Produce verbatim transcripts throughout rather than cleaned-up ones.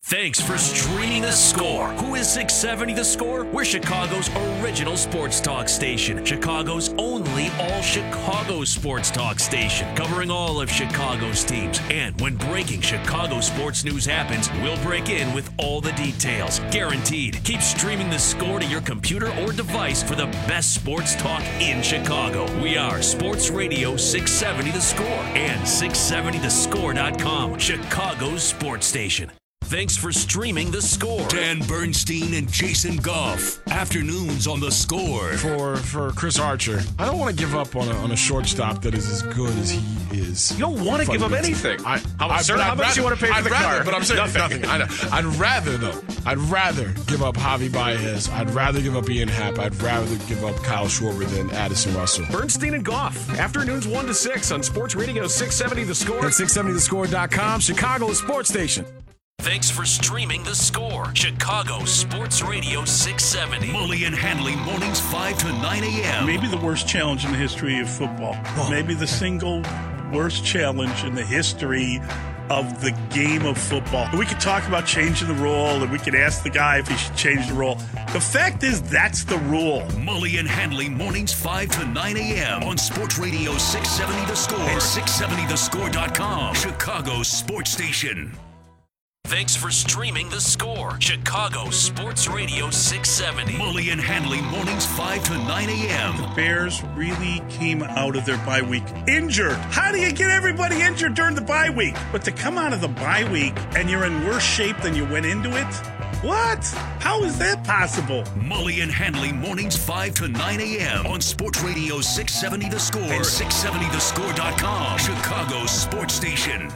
Thanks for streaming The Score. Who is six seventy The Score? We're Chicago's original sports talk station. Chicago's only all-Chicago sports talk station. Covering all of Chicago's teams. And when breaking Chicago sports news happens, we'll break in with all the details. Guaranteed. Keep streaming The Score to your computer or device for the best sports talk in Chicago. We are Sports Radio six seventy The Score and six seventy the score dot com. Chicago's sports station. Thanks for streaming The Score. Dan Bernstein and Jason Goff. Afternoons on The Score. For for Chris Archer, I don't want to give up on a, on a shortstop that is as good as he is. You don't want to give up anything. I, how I, sir, how much do you want to pay for I'd the rather, car? But I'm saying nothing. nothing. I know. I'd rather, though. I'd rather give up Javi Baez. I'd rather give up Ian Happ. I'd rather give up Kyle Schwarber than Addison Russell. Bernstein and Goff. Afternoons one to six on Sports Radio six seventy The Score. And six seventy the score dot com, Chicago's sports station. Thanks for streaming The Score. Chicago Sports Radio six seventy. Mully and Hanley mornings five to nine a.m. Maybe the worst challenge in the history of football. Oh. Maybe the single worst challenge in the history of the game of football. We could talk about changing the rule, and we could ask the guy if he should change the rule. The fact is, that's the rule. Mully and Hanley mornings five to nine a.m. on Sports Radio six seventy The Score and six seventy the score dot com. Chicago's sports station. Thanks for streaming The Score. Chicago Sports Radio six seventy. Mully and Hanley mornings five to nine a.m. The Bears really came out of their bye week injured. How do you get everybody injured during the bye week? But to come out of the bye week and you're in worse shape than you went into it? What? How is that possible? Mully and Hanley mornings five to nine a.m. on Sports Radio six seventy The Score and six seventy the score dot com. Chicago's sports station.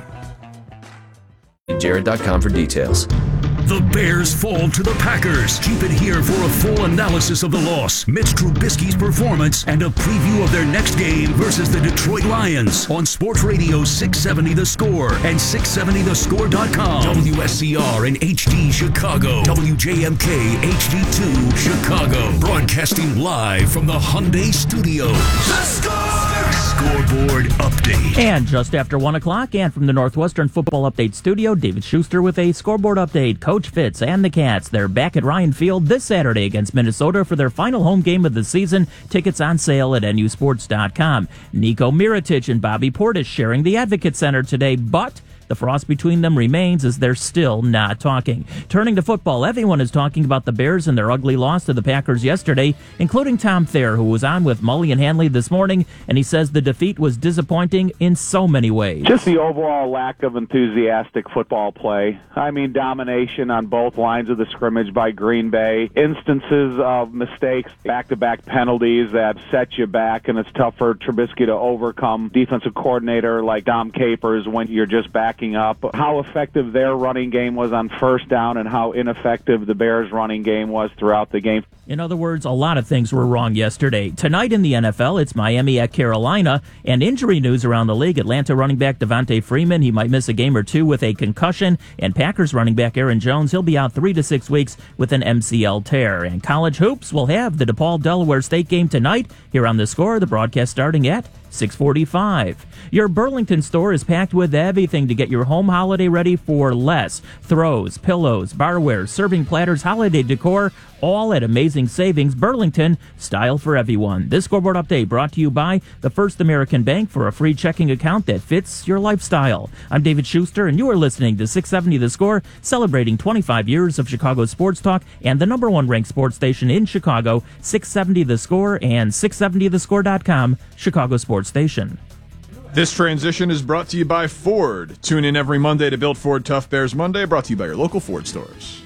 Jared dot com for details. The Bears fall to the Packers. Keep it here for a full analysis of the loss, Mitch Trubisky's performance, and a preview of their next game versus the Detroit Lions on Sports Radio six seventy The Score and six seventy the score dot com. W S C R and H D Chicago. W J M K H D two Chicago. Broadcasting live from the Hyundai Studios. The Score! Scoreboard update. And just after one o'clock, and from the Northwestern Football Update studio, David Schuster with a scoreboard update. Coach Fitz and the Cats, they're back at Ryan Field this Saturday against Minnesota for their final home game of the season. Tickets on sale at N U sports dot com. Nico Mirotic and Bobby Portis sharing the Advocate Center today, but the frost between them remains as they're still not talking. Turning to football, everyone is talking about the Bears and their ugly loss to the Packers yesterday, including Tom Thayer, who was on with Mully and Hanley this morning, and he says the defeat was disappointing in so many ways. Just the overall lack of enthusiastic football play. I mean, domination on both lines of the scrimmage by Green Bay. Instances of mistakes, back-to-back penalties that set you back, and it's tough for Trubisky to overcome. Defensive coordinator like Dom Capers when you're just back up. How effective their running game was on first down and how ineffective the Bears' running game was throughout the game. In other words, a lot of things were wrong yesterday. Tonight in the N F L, it's Miami at Carolina, and injury news around the league. Atlanta running back Devontae Freeman, he might miss a game or two with a concussion, and Packers running back Aaron Jones, he'll be out three to six weeks with an M C L tear. And college hoops will have the DePaul Delaware State game tonight here on The Score, the broadcast starting at six forty-five. Your Burlington store is packed with everything to get your home holiday ready for less. Throws, pillows, barware, serving platters, holiday decor, all at amazing savings. Burlington, style for everyone. This scoreboard update brought to you by the First American Bank for a free checking account that fits your lifestyle. I'm David Schuster, and you are listening to six seventy The Score, celebrating twenty-five years of Chicago sports talk and the number one ranked sports station in Chicago, six seventy The Score and six seventy the score dot com, Chicago sports station. This transition is brought to you by Ford. Tune in every Monday to Build Ford Tough Bears Monday, brought to you by your local Ford stores.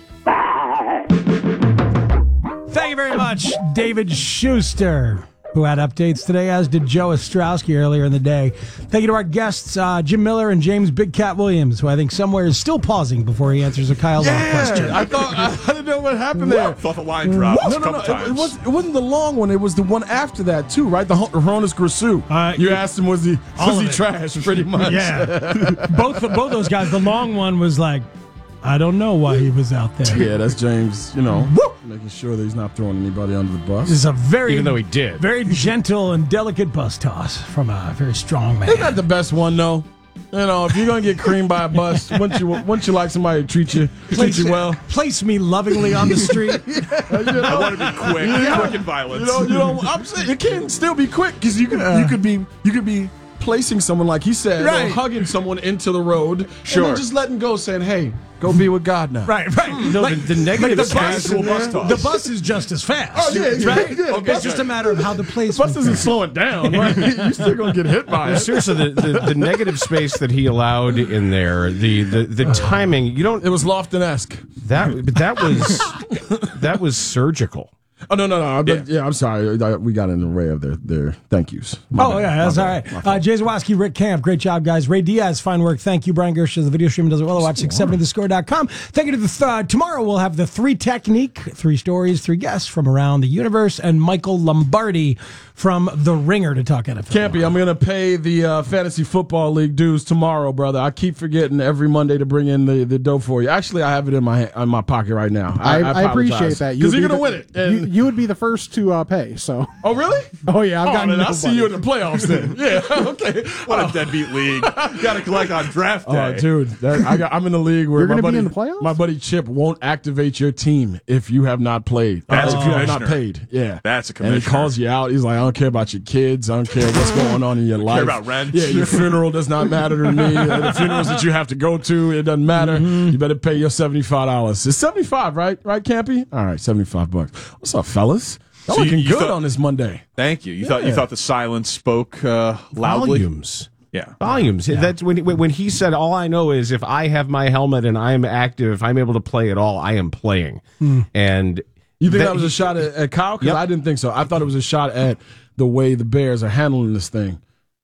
Thank you very much, David Schuster, who had updates today, as did Joe Ostrowski earlier in the day. Thank you to our guests, uh, Jim Miller and James Big Cat Williams, who I think somewhere is still pausing before he answers a Kyle yeah, Long question. I thought I didn't know what happened there. I thought the line dropped What? a No, no, couple no. It, times. it, was, it wasn't the long one. It was the one after that, too, right? The Hronis Grasu. Uh, you yeah. asked him, was he, was he trash, pretty much. Yeah. both, both those guys. The long one was like, I don't know why he was out there. Yeah, that's James, you know, making sure that he's not throwing anybody under the bus. This is a very, even though he did, very gentle and delicate bus toss from a very strong man. Isn't that the best one, though? You know, if you're gonna get creamed by a bus, once you once you like somebody to treat you treat Place, you well. place me lovingly on the street. You know, I want to be quick, Yeah. quick and violent. You know, you know, I'm saying it can still be quick because you could you could be you could be placing someone like he said, Right. or hugging someone into the road, Sure. and then just letting go, saying, "Hey, go be with God now." Right, right. No, Like- the, the negative like the bus, casual bus toss. the bus is just as fast. Oh, yeah, yeah, right? yeah, Okay, it's just a matter of how the place. The bus isn't slowing down. Right? You're still gonna get hit by it. Seriously, the, the, the negative space that he allowed in there, the, the, the timing, you don't. It was Lofton-esque. That but that was that was surgical. Oh no no no! I'm, yeah. yeah, I'm sorry. I- We got an array of their their thank yous. My Oh, bad. yeah, that's My all bad. right. My Uh, fault. Jay Zawaski, Rick Camp, great job, guys. Ray Diaz, fine work. Thank you. Brian Gersh does the video stream, does it well. Watch six seventy the score dot com. Thank you to the th- uh, tomorrow we'll have the three technique, three stories, three guests from around the universe, and Michael Lombardi from The Ringer to talk N F L. Campy, I'm going to pay the uh, Fantasy Football League dues tomorrow, brother. I keep forgetting every Monday to bring in the, the dough for you. Actually, I have it in my in my pocket right now. I, I, appreciate apologize. that. Because would you're be going to the- win it. You, And- you would be the first to uh, pay. So. oh, really? Oh yeah, I've Oh, got then no I'll see you in the playoffs then. Yeah, okay. What a deadbeat league. Got to collect on draft day. Oh, dude, that, I got, I'm in the league where You're my gonna be buddy, in the playoffs? my buddy Chip won't activate your team if you have not played. That's Uh, a if you have not commissioner. paid. Yeah, That's a And he commissioner. calls you out. He's like, I don't care about your kids. I don't care what's going on in your life. about rent. Yeah, your funeral does not matter to me. Uh, the funerals that you have to go to, it doesn't matter. Mm-hmm. You better pay your seventy-five dollars. It's seventy-five, right? Right, Campy? All right, seventy-five bucks. What's up, fellas? Y'all So you- looking you good thought- on this Monday. Thank you. You thought you Yeah. thought the silence spoke uh, loudly. Volumes. Yeah. Volumes. That's when when he said, "All I know is if I have my helmet and I am active, if I'm able to play at all, I am playing." And You think that, that- was a shot at, at Kyle? Because Yep. I didn't think so. I thought it was a shot at the way the Bears are handling this thing.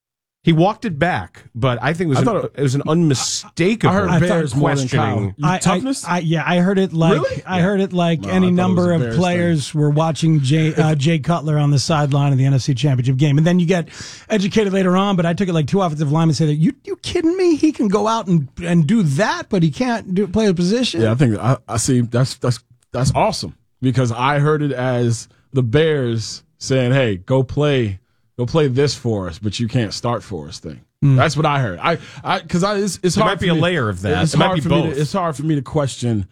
he walked it back, but I think it was I an, thought it- it was an unmistakable I heard I thought Bears more than Kyle. questioning. You I, toughness? I, I, yeah, I heard it like Really? I heard it like No, I any thought it number was a of Bears players were watching Jay uh, Jay Cutler on the sideline of the N F C Championship game, and then you get educated later on. But I took it like two offensive linemen say that you you kidding me? He can go out and and do that, but he can't do play a position. Yeah, I think I, I see. That's that's that's awesome because I heard it as the Bears saying, "Hey, go play, go play this for us, but you can't start for us." Thing. That's what I heard. I I because I it's, it's There hard might be for a me- layer of that. It's It might hard be for me. both. To, it's hard for me to question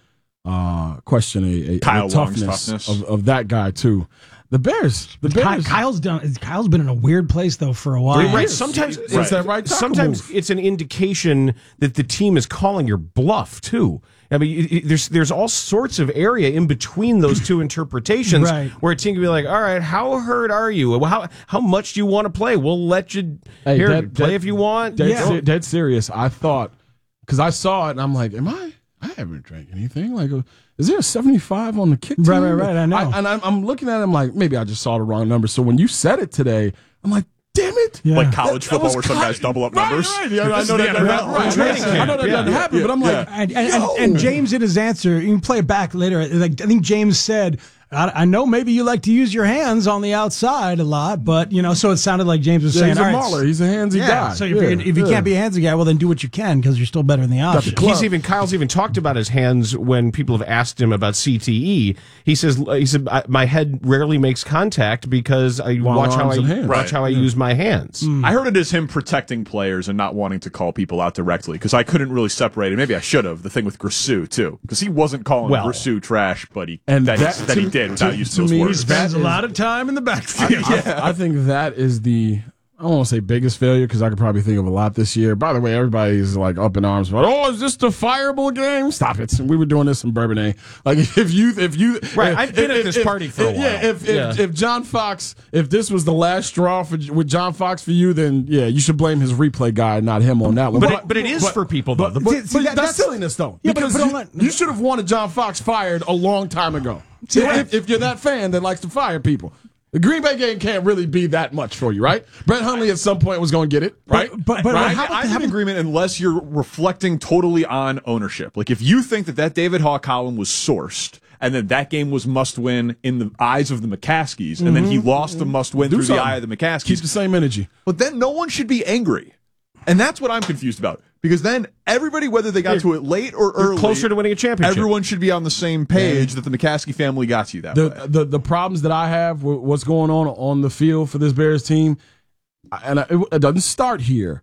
uh question a, a, Kyle a Long's toughness, toughness. Of, of that guy too. The Bears. The Ky- Bears. Kyle's done. Kyle's been in a weird place though for a while. Right. Sometimes It's it's that right tackle Sometimes move. it's an indication that the team is calling your bluff too. I mean, it- it- there's there's all sorts of area in between those two interpretations, Right. where a team can be like, "All right, how hurt are you? How how much do you want to play? We'll let you Hey, here dead- play dead- if you want." Dead, Yeah. se- dead serious. I thought because I saw it and I'm like, am I? I haven't drank anything. Like, uh, is there a seventy-five on the kick team? Right, right, right, I know. and I'm, I'm looking at it. I'm like, maybe I just saw the wrong number. So when you said it today, I'm like, damn it. Yeah. Like college That football was where some kind- guys double up right, numbers. Right, yeah, I This know is that the doesn't N F L. happen. Right, Training right. I know that camp. doesn't Yeah, happen, but I'm like, And, and, and, and James in his answer, you can play it back later. Like I think James said, I, I know maybe you like to use your hands on the outside a lot, but you know, so it sounded like James was yeah, saying, he's a all right, mauler. He's a handsy yeah, guy. so if, Yeah, you if you yeah. can't be a handsy guy, well then do what you can because you're still better than the option. club. He's even Kyle's even talked about his hands when people have asked him about C T E. He says he said "I- my head rarely makes contact because I Long watch how arms I and hands. watch Right. how I use my hands. I heard it as him protecting players and not wanting to call people out directly because I couldn't really separate it. Maybe I should have. The thing with Grisou too, because he wasn't calling Well- Grisou trash, but he And that, that- he, that he to- did without to- using to those me, he words. spends a lot of time in the backfield. I, I think that is the I don't want to say biggest failure because I could probably think of a lot this year. By the way, everybody's like up in arms about, oh, is this the fireable game? Stop it! We were doing this in Bourbonnais. Like if you, if you, Right, if- I've been if- at this if- party for a if- while. Yeah, if if, Yeah. if John Fox, if this was the last straw for with John Fox for you, then yeah, you should blame his replay guy, not him on that one. But it- but it is for people, though. But, The- but, See, but that- that's, that's- silliness though. Yeah, but- because but you, hold on. you should have wanted John Fox fired a long time ago. See, if, if you're that fan that likes to fire people. The Green Bay game can't really be that much for you, right? Brett Hundley at some point was going to get it, right? But but right? how about I'm how in about- agreement unless you're reflecting totally on ownership. Like if you think that that David Haw column was sourced and then that game was must win in the eyes of the McCaskies and then he lost the must win Do through something. the eye of the McCaskies. Keep the same energy. But then no one should be angry. And that's what I'm confused about. Because then everybody, whether they got to it late or You're early, closer to winning a championship. everyone should be on the same page that the McCaskey family got to you that way. The, the the problems that I have with what's going on on the field for this Bears team, and I, it, it doesn't start here,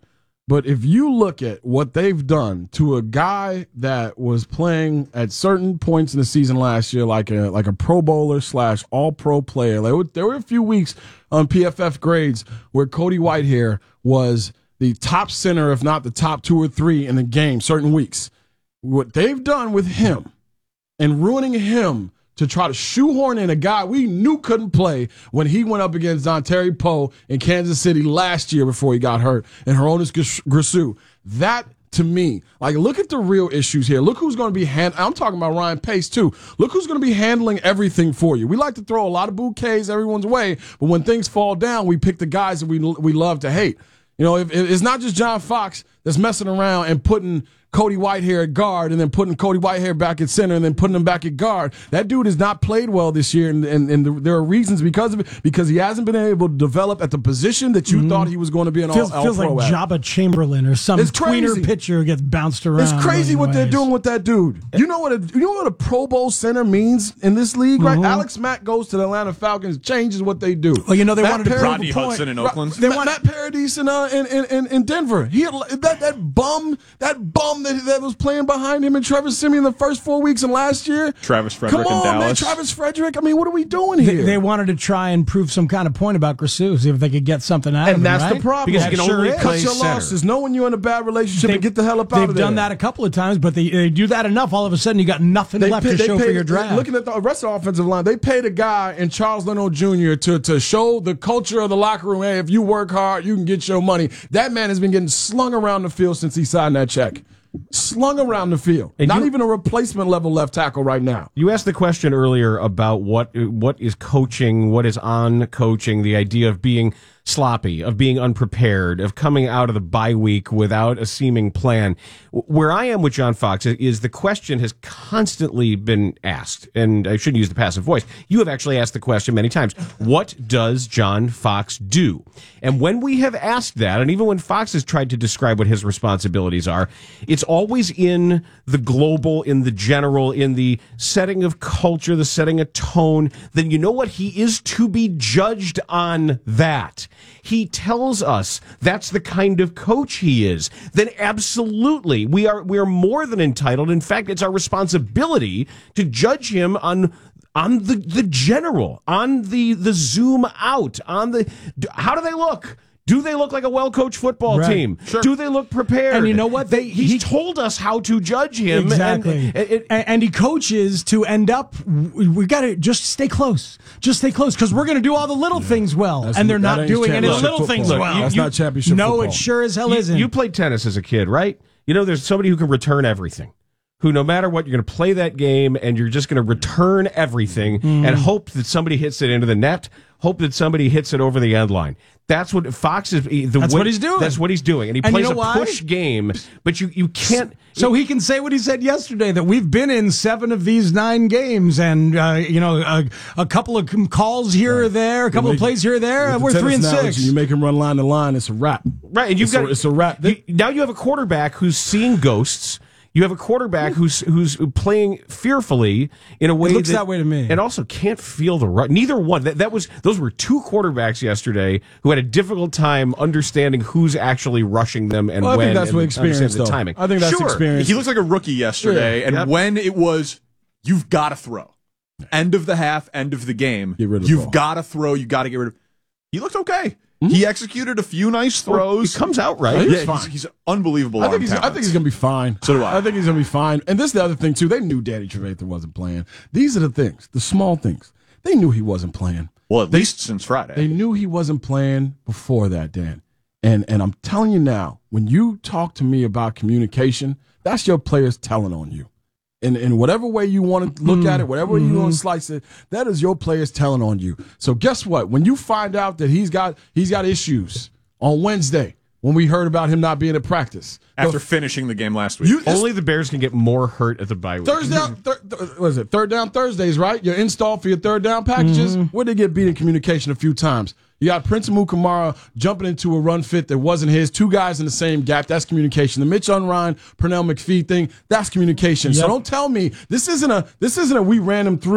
But if you look at what they've done to a guy that was playing at certain points in the season last year, like a like a Pro Bowler slash All Pro player, there were, there were a few weeks on P F F grades where Cody Whitehair was the top center, if not the top two or three in the game, certain weeks. What they've done with him and ruining him to try to shoehorn in a guy we knew couldn't play when he went up against Dontari Poe in Kansas City last year before he got hurt, and Hronis Grisou. That, to me, like, look at the real issues here. Look who's going to be hand- I'm talking about Ryan Pace, too. Look who's going to be handling everything for you. We like to throw a lot of bouquets everyone's way, but when things fall down, we pick the guys that we we love to hate. You know, if, if it's not just John Fox that's messing around and putting Cody Whitehair at guard and then putting Cody Whitehair back at center and then putting him back at guard. That dude has not played well this year, and, and, and there are reasons because of it, because he hasn't been able to develop at the position that you mm-hmm. thought he was going to be an feels, all, feels all-pro like at. Jabba Chamberlain or some tweener pitcher gets bounced around. It's crazy what ways. they're doing with that dude. You know what a, you know what a Pro Bowl center means in this league, right? Mm-hmm. Alex Mack goes to the Atlanta Falcons, changes what they do. Well, you know, they Matt wanted to prove Rodney a point. Hudson in Oakland. They want Matt Paradis in, uh, in, in, in Denver. He had, that, that bum, that bum that, that was playing behind him and Travis Simeon the first four weeks of last year. Travis Frederick Come on, in Dallas. Man, Travis Frederick. I mean, what are we doing here? They, they wanted to try and prove some kind of point about Grisou, see if they could get something out and of him. And that's right? the problem. Because you can sure only is. play Cut your center. losses, knowing you're in a bad relationship, they, and get the hell up out of there. They've done that a couple of times, but they, they do that enough. All of a sudden, you got nothing they left pay, to show paid, for your draft. Looking at the rest of the offensive line, they paid a guy in Charles Leno Junior to, to show the culture of the locker room, hey, if you work hard, you can get your money. That man has been getting slung around the field since he signed that check. Slung around the field. And Not you, even a replacement level left tackle right now. You asked the question earlier about what what is coaching, what is on coaching, the idea of being sloppy, of being unprepared, of coming out of the bye week without a seeming plan. Where I am with John Fox is the question has constantly been asked, and I shouldn't use the passive voice. You have actually asked the question many times. What does John Fox do? And when we have asked that, and even when Fox has tried to describe what his responsibilities are, it's always in the global, in the general, in the setting of culture, the setting of tone. Then you know what? He is to be judged on that. He tells us that's the kind of coach he is. Then absolutely, we are we are more than entitled. In fact, it's our responsibility to judge him on on the the general, on the the zoom out, on the how do they look? Do they look like a well-coached football right. team? Sure. Do they look prepared? And you know what? They, He's he told us how to judge him. Exactly. And, and, and, and he coaches to end up, we, we got to just stay close. Just stay close because we're going to do all the little yeah. things well. That's, and they're not doing any of the little football. things Look, well. That's You, not championship no, football. it sure as hell you, isn't. You played tennis as a kid, right? You know, there's somebody who can return everything. Who, no matter what, you're going to play that game and you're just going to return everything mm. and hope that somebody hits it into the net, hope that somebody hits it over the end line. That's what Fox is. The that's way, what he's doing. That's what he's doing. And he and plays you know a why? push game, but you, you can't. So he can say what he said yesterday, that we've been in seven of these nine games and, uh, you know, a, a couple of calls here right. or there, a couple make, of plays here or there, and we're the three and analogy, six. You make him run line to line, it's a wrap. Right, and you've it's got a, it's a wrap. You, now you have a quarterback who's seeing ghosts. You have a quarterback who's who's playing fearfully in a way it looks that, that way to me, and also can't feel the right. Neither one. That that was those were two quarterbacks yesterday who had a difficult time understanding who's actually rushing them and well, when. I think that's and what experience the though. timing. I think that's sure. experience. He looks like a rookie yesterday, yeah. and yep. when it was, you've got to throw. End of the half, end of the game. Get rid of you've got to throw. You got to get rid of. He looked okay. Mm-hmm. He executed a few nice throws. Well, he comes out right. He's, yeah, he's, he's unbelievable. I think he's, I think he's going to be fine. So do I. I think he's going to be fine. And this is the other thing, too. They knew Danny Trevathan wasn't playing. These are the things, the small things. They knew he wasn't playing. Well, at they, least since Friday. They knew he wasn't playing before that, Dan. And, and I'm telling you now, when you talk to me about communication, that's your players telling on you. In, in whatever way you want to look mm. at it, whatever way mm-hmm. you want to slice it, that is your players telling on you. So guess what? When you find out that he's got he's got issues on Wednesday, when we heard about him not being at practice after the, finishing the game last week, you, only the Bears can get more hurt at the bye week. Thursday, thir- th- what is it? Third down Thursdays, right? Your install for your third down packages. Mm-hmm. Where they get beat in communication a few times. You got Prince Amukamara jumping into a run fit that wasn't his. Two guys in the same gap. That's communication. The Mitch Unrein, Pernell McPhee thing. That's communication. Yep. So don't tell me this isn't a this isn't a we ran him through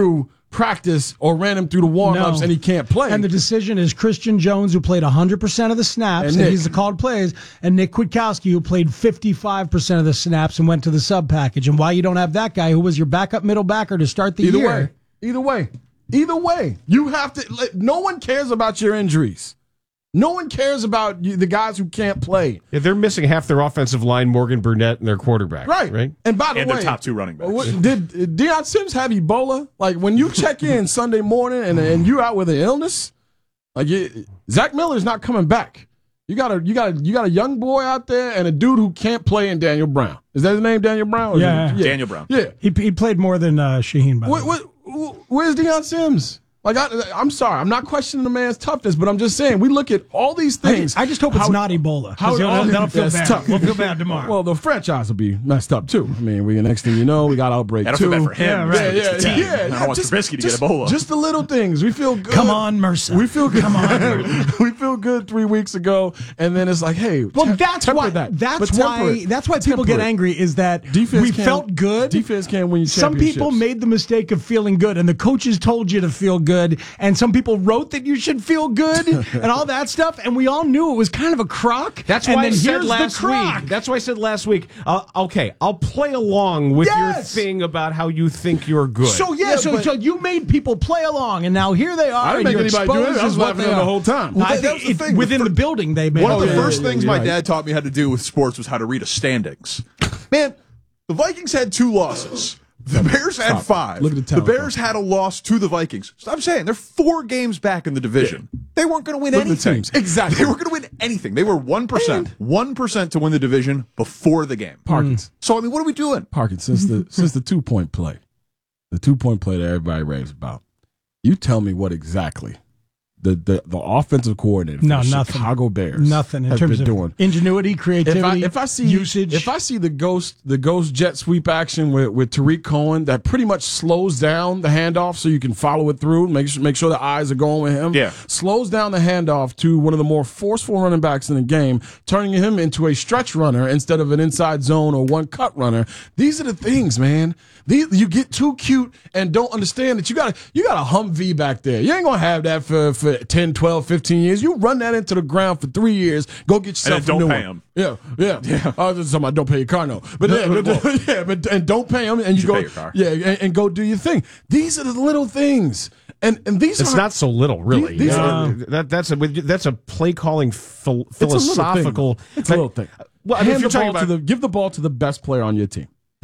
practice or ran him through the warm-ups No. and he can't play. And the decision is Christian Jones, who played one hundred percent of the snaps, And and, Nick. he's the called plays, and Nick Kwiatkowski, who played fifty-five percent of the snaps and went to the sub package. And why you don't have that guy who was your backup middle backer to start the Either year. way. Either way. Either way. You have to like, no one cares about your injuries. No one cares about you, the guys who can't play. Yeah, they're missing half their offensive line, Morgan Burnett, and their quarterback. Right. Right. And by the And way, their top two running backs. what- did did Deion Sims have Ebola? Like when you check in Sunday morning and and you out with an illness, like it, Zach Miller's not coming back. You got a you got a, you got a young boy out there and a dude who can't play in Daniel Brown. Is that his name, Daniel Brown? Or is Yeah. it- Daniel Brown. Yeah. He, he played more than uh, Shaheen, by the What, way. what, where's Deion Sims? Like I, I'm sorry, I'm not questioning the man's toughness, but I'm just saying we look at all these things. I just hope it's How- not Ebola. 'cause How that'll, that'll feel that's bad. tough. We'll feel bad tomorrow. Well, the franchise will be messed up too. I mean, we the next thing you know, we got outbreak That'll too. feel bad for him. Yeah, right. Yeah, It's yeah, the team. yeah. I don't want just, Trubisky to just, get Ebola. Just the little things. We feel good. Come on, Mercer. We feel good. Come on. we feel good three weeks ago, and then it's like, hey, Well, te- that's temper why. that. That's But temper why. it. That's why people Temper get it. angry. Is that Defense we can- felt good. Defense can win you Some people championships. made the mistake of feeling good, and the coaches told you to feel good, and some people wrote that you should feel good, and all that stuff, and we all knew it was kind of a crock. That's and why then I said here's last the crock. week. That's why I said last week. Uh, okay, I'll play along with Yes! your thing about how you think you're good. So yeah, Yeah, so, but- so you made people play along, and now here they are. I didn't and make you're anybody do it. exposed I was as what laughing they at them are. the whole time. Well, Well, I that- think that was the it- thing. within The the fir- building they made. One of it. the yeah, first yeah, things yeah, my right. dad taught me how to do with sports was how to read a standings. Man, the Vikings had two losses. The Bears had Stop. five. Look at the the talent, Bears had a loss to the Vikings. Stop saying they're four games back in the division. They weren't going to win Look at the anything. teams. Exactly. They weren't going to win anything. They were one percent. one percent to win the division before the game. Parkins. So, I mean, what are we doing? Parkins, since the since the two point play, the two point play that everybody raves about, you tell me what exactly the the, the offensive coordinator for No, the nothing. Chicago Bears Nothing in has terms been of doing. ingenuity, creativity, If I, if I see usage. if I see the ghost the ghost jet sweep action with, with Tariq Cohen that pretty much slows down the handoff so you can follow it through, make sure make sure the eyes are going with him. Yeah. Slows down the handoff to one of the more forceful running backs in the game, turning him into a stretch runner instead of an inside zone or one cut runner. These are the things, man. These, you get too cute and don't understand that you got you got a Humvee back there. You ain't gonna have that for, for ten, twelve, fifteen years. You run that into the ground for three years. Go get yourself And then a new don't pay one. him. Yeah, yeah, yeah. I was just talking about don't pay your car, no. But, yeah, No, but well, yeah, but and don't pay them, and you, should go, pay your car. yeah, and, and go do your thing. These are the little things, and and these It's are not so little, really. These Uh, are- that, that's a that's a play calling phil- It's a little thing. philosophical. It's a little thing. Well, I mean, if Hand you're the talking ball to about the give the ball to the best player on your team.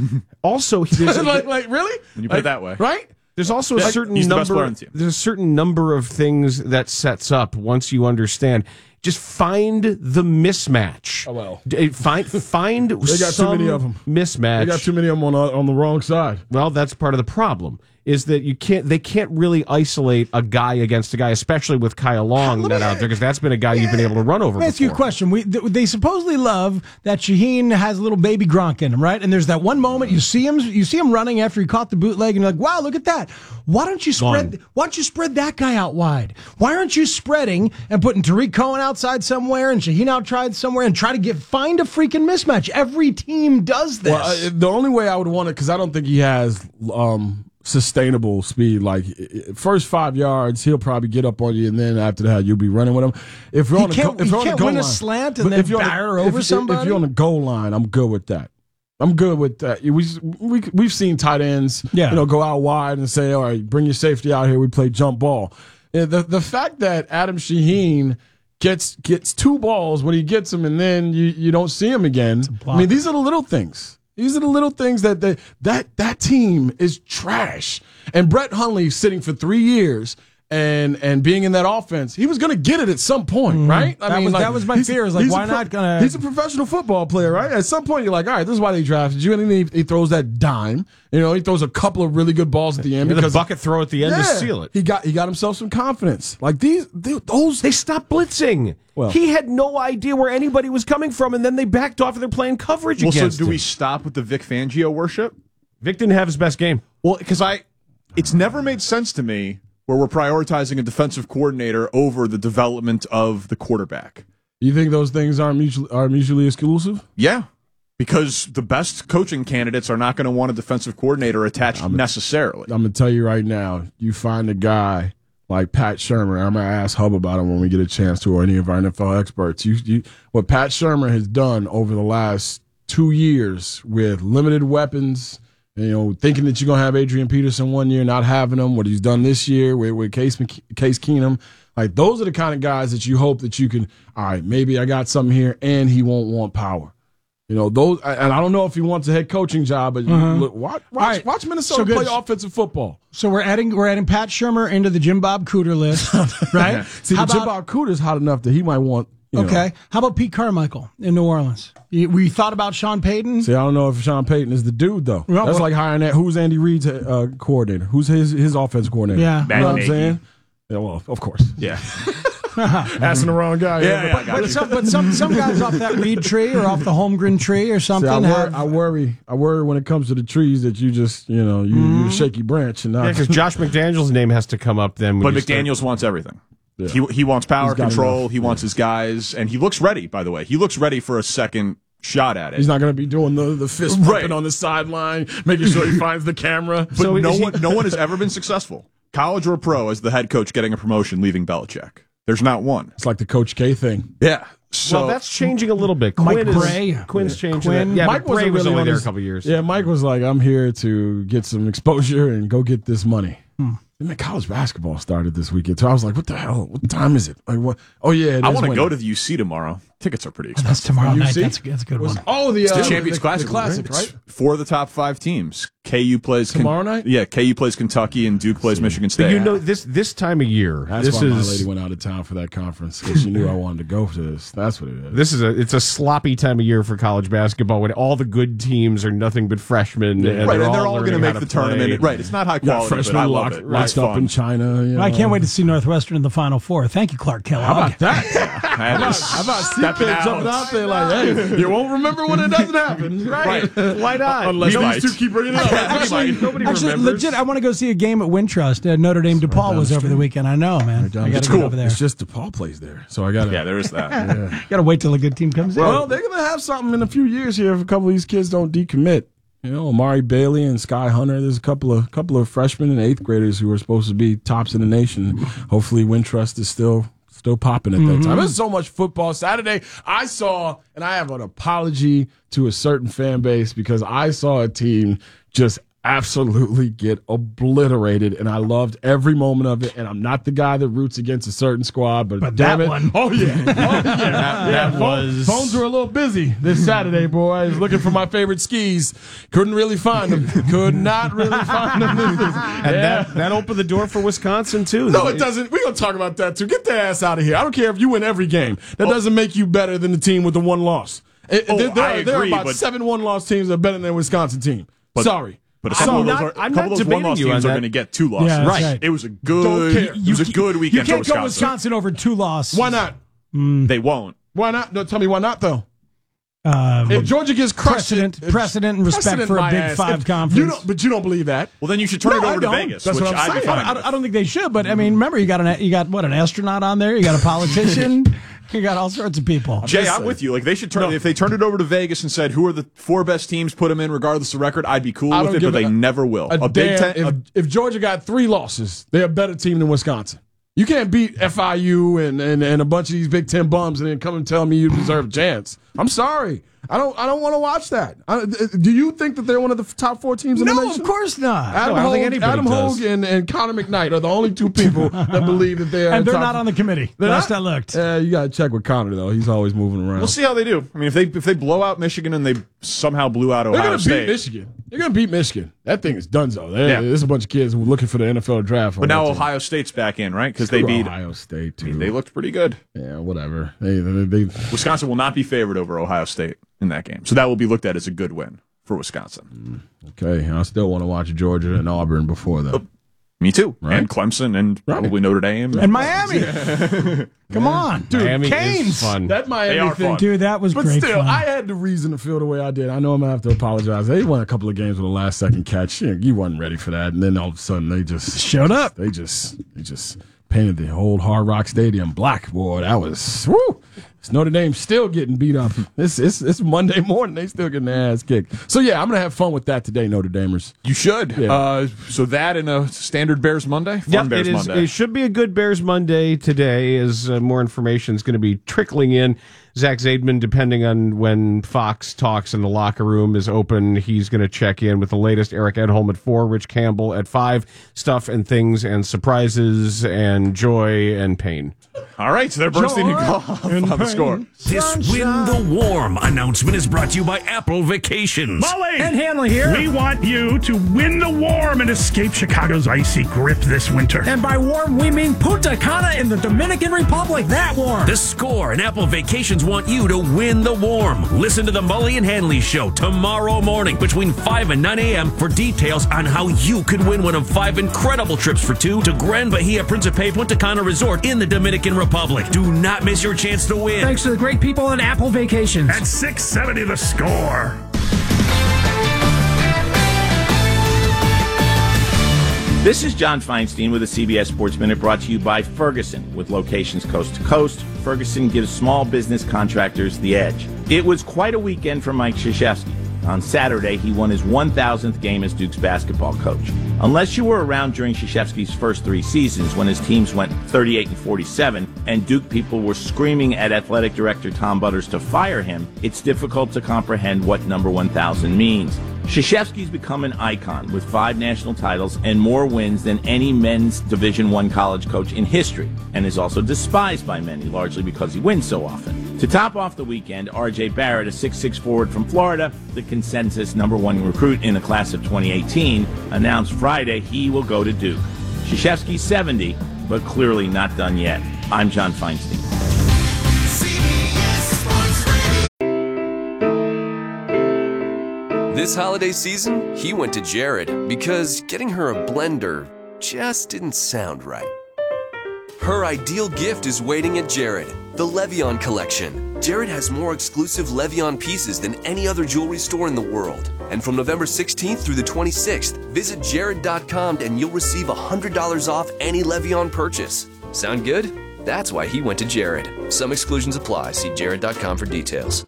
also, there's, like, like really? When you put it that way. right? there's also a Yeah, certain he's the best player number. on the team. There's a certain number of things that sets up once you understand. Just find the mismatch. Oh, well. D- Find find They got too some many of 'em. mismatch. They got too many of them on on the wrong side. Well, that's part of the problem. Is that you can't? They can't really isolate a guy against a guy, especially with Kyle Long Let that me- out there, because that's been a guy you've been able to run over. Let me ask you a before. question. We, th- they supposedly love that Shaheen has a little baby Gronk in him, right? And there's that one moment you see him, you see him running after he caught the bootleg, and you're like, "Wow, look at that! Why don't you spread? Gone. Why don't you spread that guy out wide? Why aren't you spreading and putting Tariq Cohen outside somewhere and Shaheen outside somewhere and try to get find a freaking mismatch? Every team does this. Well, uh, the only way I would want it because I don't think he has um, sustainable speed. Like i- i- first five yards, he'll probably get up on you, and then after that, you'll be running with him. If you're He on the can't- go, if he you're on the can't goal win a line- slant and but then if you're on the- batter if- over if- somebody? If you're on the goal line, I'm good with that. I'm good with that. We we we've seen tight ends, Yeah. you know, go out wide and say, "All right, bring your safety out here. We play jump ball." Uh, The the fact that Adam Shaheen gets gets two balls when he gets them, and then you, you don't see him again. I mean, these are the little things. These are the little things that they, that that team is trash. And Brett Hundley sitting for three years. And and being in that offense, he was going to get it at some point, right? That was- that was my he's- fear, is like, he's a why not gonna- He's a professional football player, right? At some point, you're like, all right, this is why they drafted you. And then he, he throws that dime. You know, he throws a couple of really good balls at the end With because a bucket throw at the end to Yeah. seal it. He got he got himself some confidence. Like these, they, those They stopped blitzing. Well- he had no idea where anybody was coming from, and then they backed off and they're playing coverage Well, so against do him. we stop with the Vic Fangio worship? Vic didn't have his best game. Well, because I, it's never made sense to me where we're prioritizing a defensive coordinator over the development of the quarterback. You think those things are mutually are mutually exclusive? Yeah. Because the best coaching candidates are not going to want a defensive coordinator attached I'm, necessarily. I'm going to tell you right now, you find a guy like Pat Shermer. I'm going to ask Hub about him when we get a chance to, or any of our N F L experts. You, you, what Pat Shermer has done over the last two years with limited weapons, you know, thinking that you're going to have Adrian Peterson one year, not having him, what he's done this year with, with Case, Case Keenum, like those are the kind of guys that you hope that you can, all right, maybe I got something here, and he won't want power. You know, those, and I don't know if he wants a head coaching job, but uh-huh. look, watch, watch, right. watch Minnesota so play offensive football. So we're adding we're adding Pat Shermer into the Jim Bob Cooter list, right? See, How Jim about, Bob Cooter's hot enough that he might want. You okay. know. How about Pete Carmichael in New Orleans? We thought about Sean Payton. See, I don't know if Sean Payton is the dude though. Well, That's well, like hiring that. Who's Andy Reid's uh, coordinator? Who's his his offensive coordinator? Yeah, you know what I'm saying. Yeah, well, of course. Yeah. Asking the wrong guy. Yeah, yeah, but, but, some, but some some guys off that Reed tree or off the Holmgren tree or something. See, I, worry, have... I worry. I worry when it comes to the trees that you just, you know, you, mm. you're a shaky branch and not. Yeah, because Josh McDaniels' name has to come up then. But McDaniels start... wants everything. Yeah. He he wants power control. Enough. He wants yeah. his guys, and he looks ready. By the way, he looks ready for a second shot at it. He's not going to be doing the the fist pumping right. on the sideline, making sure he finds the camera. But so no one he... no one has ever been successful, college or pro, as the head coach getting a promotion, leaving Belichick. There's not one. It's like the Coach K thing. Yeah. So well, that's changing a little bit. Mike Quinn Bray. Is, Quinn's yeah. changing Quinn. that. Yeah, Mike Bray was really only there his, a couple years. Yeah, Mike was like, I'm here to get some exposure and go get this money. Hmm. And then college basketball started this weekend, so I was like, what the hell? What time is it? Like, what? Oh, yeah. I want to go to the U C tomorrow. Tickets are pretty expensive. Oh, that's tomorrow night. That's, that's a good one. Oh, the, uh, the Champions the, Classic. The Classic, right? right? Four of the top five teams. K U plays tomorrow Con- night. Yeah, K U plays Kentucky and Duke plays Michigan State. But you know, this this time of year, that's this why is, my lady went out of town for that conference because she knew I wanted to go to this. That's what it is. This is a it's a sloppy time of year for college basketball when all the good teams are nothing but freshmen, yeah. and right? they're and they're all, all going to make the tournament. Right? It's not high quality, but I love it. Locked up in China. You know. I can't wait to see Northwestern in the Final Four. Thank you, Clark Kellogg. How about that? How about, how about stepping out. jumping out there like, hey, you won't remember when it doesn't happen, right? right. Why not? Unless these two keep bringing it up. Actually, nobody actually remembers. legit, I want to go see a game at Wintrust. Uh, Notre Dame DePaul right was over street. the weekend. I know, man. Right I got to cool. get over there. It's just DePaul plays there, so I got to. Yeah, there is that. yeah. Got to wait till a good team comes in. Well, they're gonna have something in a few years here if a couple of these kids don't decommit. You know, Amari Bailey and Sky Hunter. There's a couple of couple of freshmen and eighth graders who are supposed to be tops in the nation. Hopefully, Wintrust is still still popping at that mm-hmm. time. There's so much football. Saturday, I saw, and I have an apology to a certain fan base because I saw a team just absolutely get obliterated, and I loved every moment of it. And I'm not the guy that roots against a certain squad, but, but damn that it, one. oh yeah, oh, yeah. that, that yeah, was phones were a little busy this Saturday, boy. I was looking for my favorite skis, couldn't really find them, could not really find them. And yeah. that that opened the door for Wisconsin too. No, it doesn't. We're gonna talk about that too. Get the ass out of here. I don't care if you win every game. That oh. doesn't make you better than the team with the one loss. It, oh, there, there, I are, agree, there are about but, seven one-loss teams that are better than the Wisconsin team. But, Sorry. But a couple I'm of those, not, are, a I'm couple of those one-loss teams are going to get two losses. Yeah, right. right. It was a good. It was a good weekend You can't for Wisconsin. go Wisconsin over two losses. Why not? Mm. They won't. Why not? No, tell me why not though. Um, if Georgia gets crushed, precedent, it, precedent and respect precedent for a Big ass. Five if conference. You don't, but you don't believe that. Well, then you should turn no, it over I to don't. Vegas. That's which what I'm I'd saying. be fine I, with. I don't think they should, but I mean, remember you got an you got what an astronaut on there. You got a politician. You got all sorts of people. Jay, I'm with you. Like they should turn. No. If they turned it over to Vegas and said who are the four best teams, put them in regardless of record, I'd be cool with it. But they a, never will. A, a Big damn, Ten. If, a, if Georgia got three losses, they're a better team than Wisconsin. You can't beat F I U and, and, and a bunch of these Big Ten bums and then come and tell me you deserve a chance. I'm sorry. I don't. I don't want to watch that. I, do you think that they're one of the top four teams in no, the nation? No, of course not. Adam no, I don't Hogue, think anybody Adam does. Hogue and, and Connor McKnight are the only two people that believe that they are. And they're top not on the committee. They're Last not? I looked. Uh, you got to check with Connor though. He's always moving around. We'll see how they do. I mean, if they if they blow out Michigan and they somehow blew out Ohio they're gonna State, beat Michigan. They're going to beat Michigan. That thing is donezo. Yeah. There's a bunch of kids who are looking for the N F L draft. But now Ohio State's back in, right? Because they beat Ohio State too. I mean, they looked pretty good. Yeah, whatever. They, they, they, Wisconsin will not be favored over Ohio State in that game, so that will be looked at as a good win for Wisconsin. Okay, I still want to watch Georgia and Auburn before that. Oh, me too, right? And Clemson and right. probably Notre Dame and Miami. Come on, dude. Miami Canes. is fun. That Miami they are thing, fun. dude. That was but great. still, fun. I had the reason to feel the way I did. I know I'm gonna have to apologize. They won a couple of games with a last second catch. You, know, you wasn't ready for that, and then all of a sudden they just showed up. They just they just painted the old Hard Rock Stadium black. Boy, that was woo. Notre Dame still getting beat up. It's, it's it's Monday morning. They still getting their ass kicked. So, yeah, I'm going to have fun with that today, Notre Damers. You should. Yeah. Uh, so that and a standard Bears Monday? Fun Yep, Bears it is, Monday. It should be a good Bears Monday today as uh, more information is going to be trickling in. Zach Zaidman, depending on when Fox Talks in the locker room is open, he's going to check in with the latest. Eric Edholm at four, Rich Campbell at five. Stuff and things and surprises and joy and pain. All right, so they're bursting in golf on the score. This Win the Warm announcement is brought to you by Apple Vacations. Molly! And Hanley here. We want you to win the warm and escape Chicago's icy grip this winter. And by warm, we mean Punta Cana in the Dominican Republic. That warm. The Score and Apple Vacations want you to win the warm. Listen to the Mully and Hanley Show tomorrow morning between five and nine a.m. for details on how you could win one of five incredible trips for two to Gran Bahia Principe Punta Cana Resort in the Dominican Republic. Do not miss your chance to win. Thanks to the great people at Apple Vacations. At six seventy The Score. This is John Feinstein with a C B S Sports Minute brought to you by Ferguson. With locations coast to coast, Ferguson gives small business contractors the edge. It was quite a weekend for Mike Krzyzewski. On Saturday, he won his one thousandth game as Duke's basketball coach. Unless you were around during Krzyzewski's first three seasons when his teams went thirty-eight and forty-seven and Duke people were screaming at athletic director Tom Butters to fire him, it's difficult to comprehend what number one thousand means. Krzyzewski's become an icon with five national titles and more wins than any men's Division I college coach in history, and is also despised by many, largely because he wins so often. To top off the weekend, R J Barrett, a six six forward from Florida, the consensus number one recruit in the class of twenty eighteen, announced Friday he will go to Duke. Krzyzewski's seventy, but clearly not done yet. I'm John Feinstein. This holiday season, he went to Jared because getting her a blender just didn't sound right. Her ideal gift is waiting at Jared, the Levion collection. Jared has more exclusive Levion pieces than any other jewelry store in the world. And from November sixteenth through the twenty-sixth, visit jared dot com and you'll receive one hundred dollars off any Levion purchase. Sound good? That's why he went to Jared. Some exclusions apply. See jared dot com for details.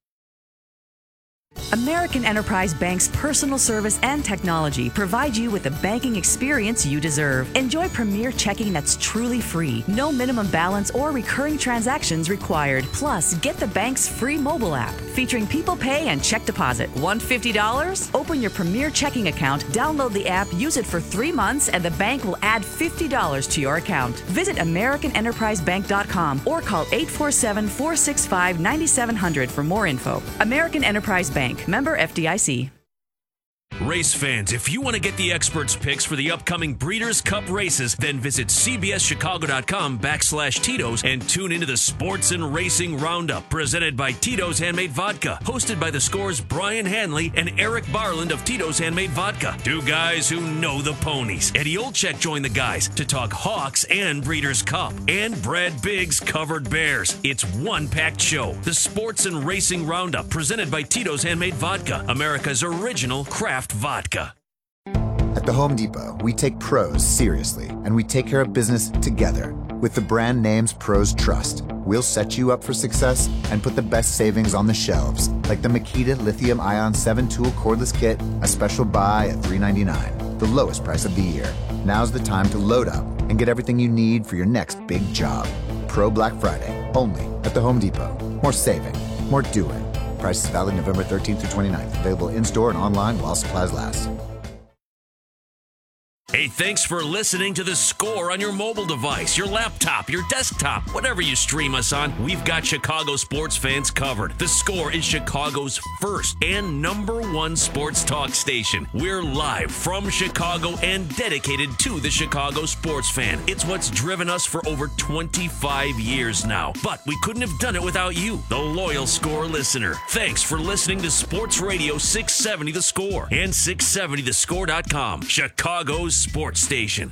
American Enterprise Bank's personal service and technology provide you with the banking experience you deserve. Enjoy premier checking that's truly free. No minimum balance or recurring transactions required. Plus, get the bank's free mobile app featuring People Pay and check deposit. Want fifty dollars? Open your premier checking account, download the app, use it for three months, and the bank will add fifty dollars to your account. Visit american enterprise bank dot com or call eight four seven, four six five, nine seven zero zero for more info. American Enterprise Bank. Member F D I C. Race fans, if you want to get the experts' picks for the upcoming Breeders' Cup races, then visit cbschicago.com backslash Tito's and tune into the Sports and Racing Roundup, presented by Tito's Handmade Vodka, hosted by the Score's Brian Hanley and Eric Barland of Tito's Handmade Vodka. Two guys who know the ponies. Eddie Olczyk joined the guys to talk Hawks and Breeders' Cup. And Brad Biggs covered Bears. It's one packed show. The Sports and Racing Roundup, presented by Tito's Handmade Vodka, America's original craft vodka. At the Home Depot, we take pros seriously, and we take care of business together. With the brand names pros trust, we'll set you up for success and put the best savings on the shelves, like the Makita Lithium Ion seven tool cordless kit, a special buy at three ninety-nine, the lowest price of the year. Now's the time to load up and get everything you need for your next big job. Pro Black Friday, only at the Home Depot. More saving, more doing. Prices valid November thirteenth through twenty-ninth. Available in-store and online while supplies last. Hey, thanks for listening to The Score on your mobile device, your laptop, your desktop, whatever you stream us on. We've got Chicago sports fans covered. The Score is Chicago's first and number one sports talk station. We're live from Chicago and dedicated to the Chicago sports fan. It's what's driven us for over twenty-five years now. But we couldn't have done it without you, the loyal Score listener. Thanks for listening to Sports Radio six seventy The Score and six seventy the score dot com, Chicago's sports station.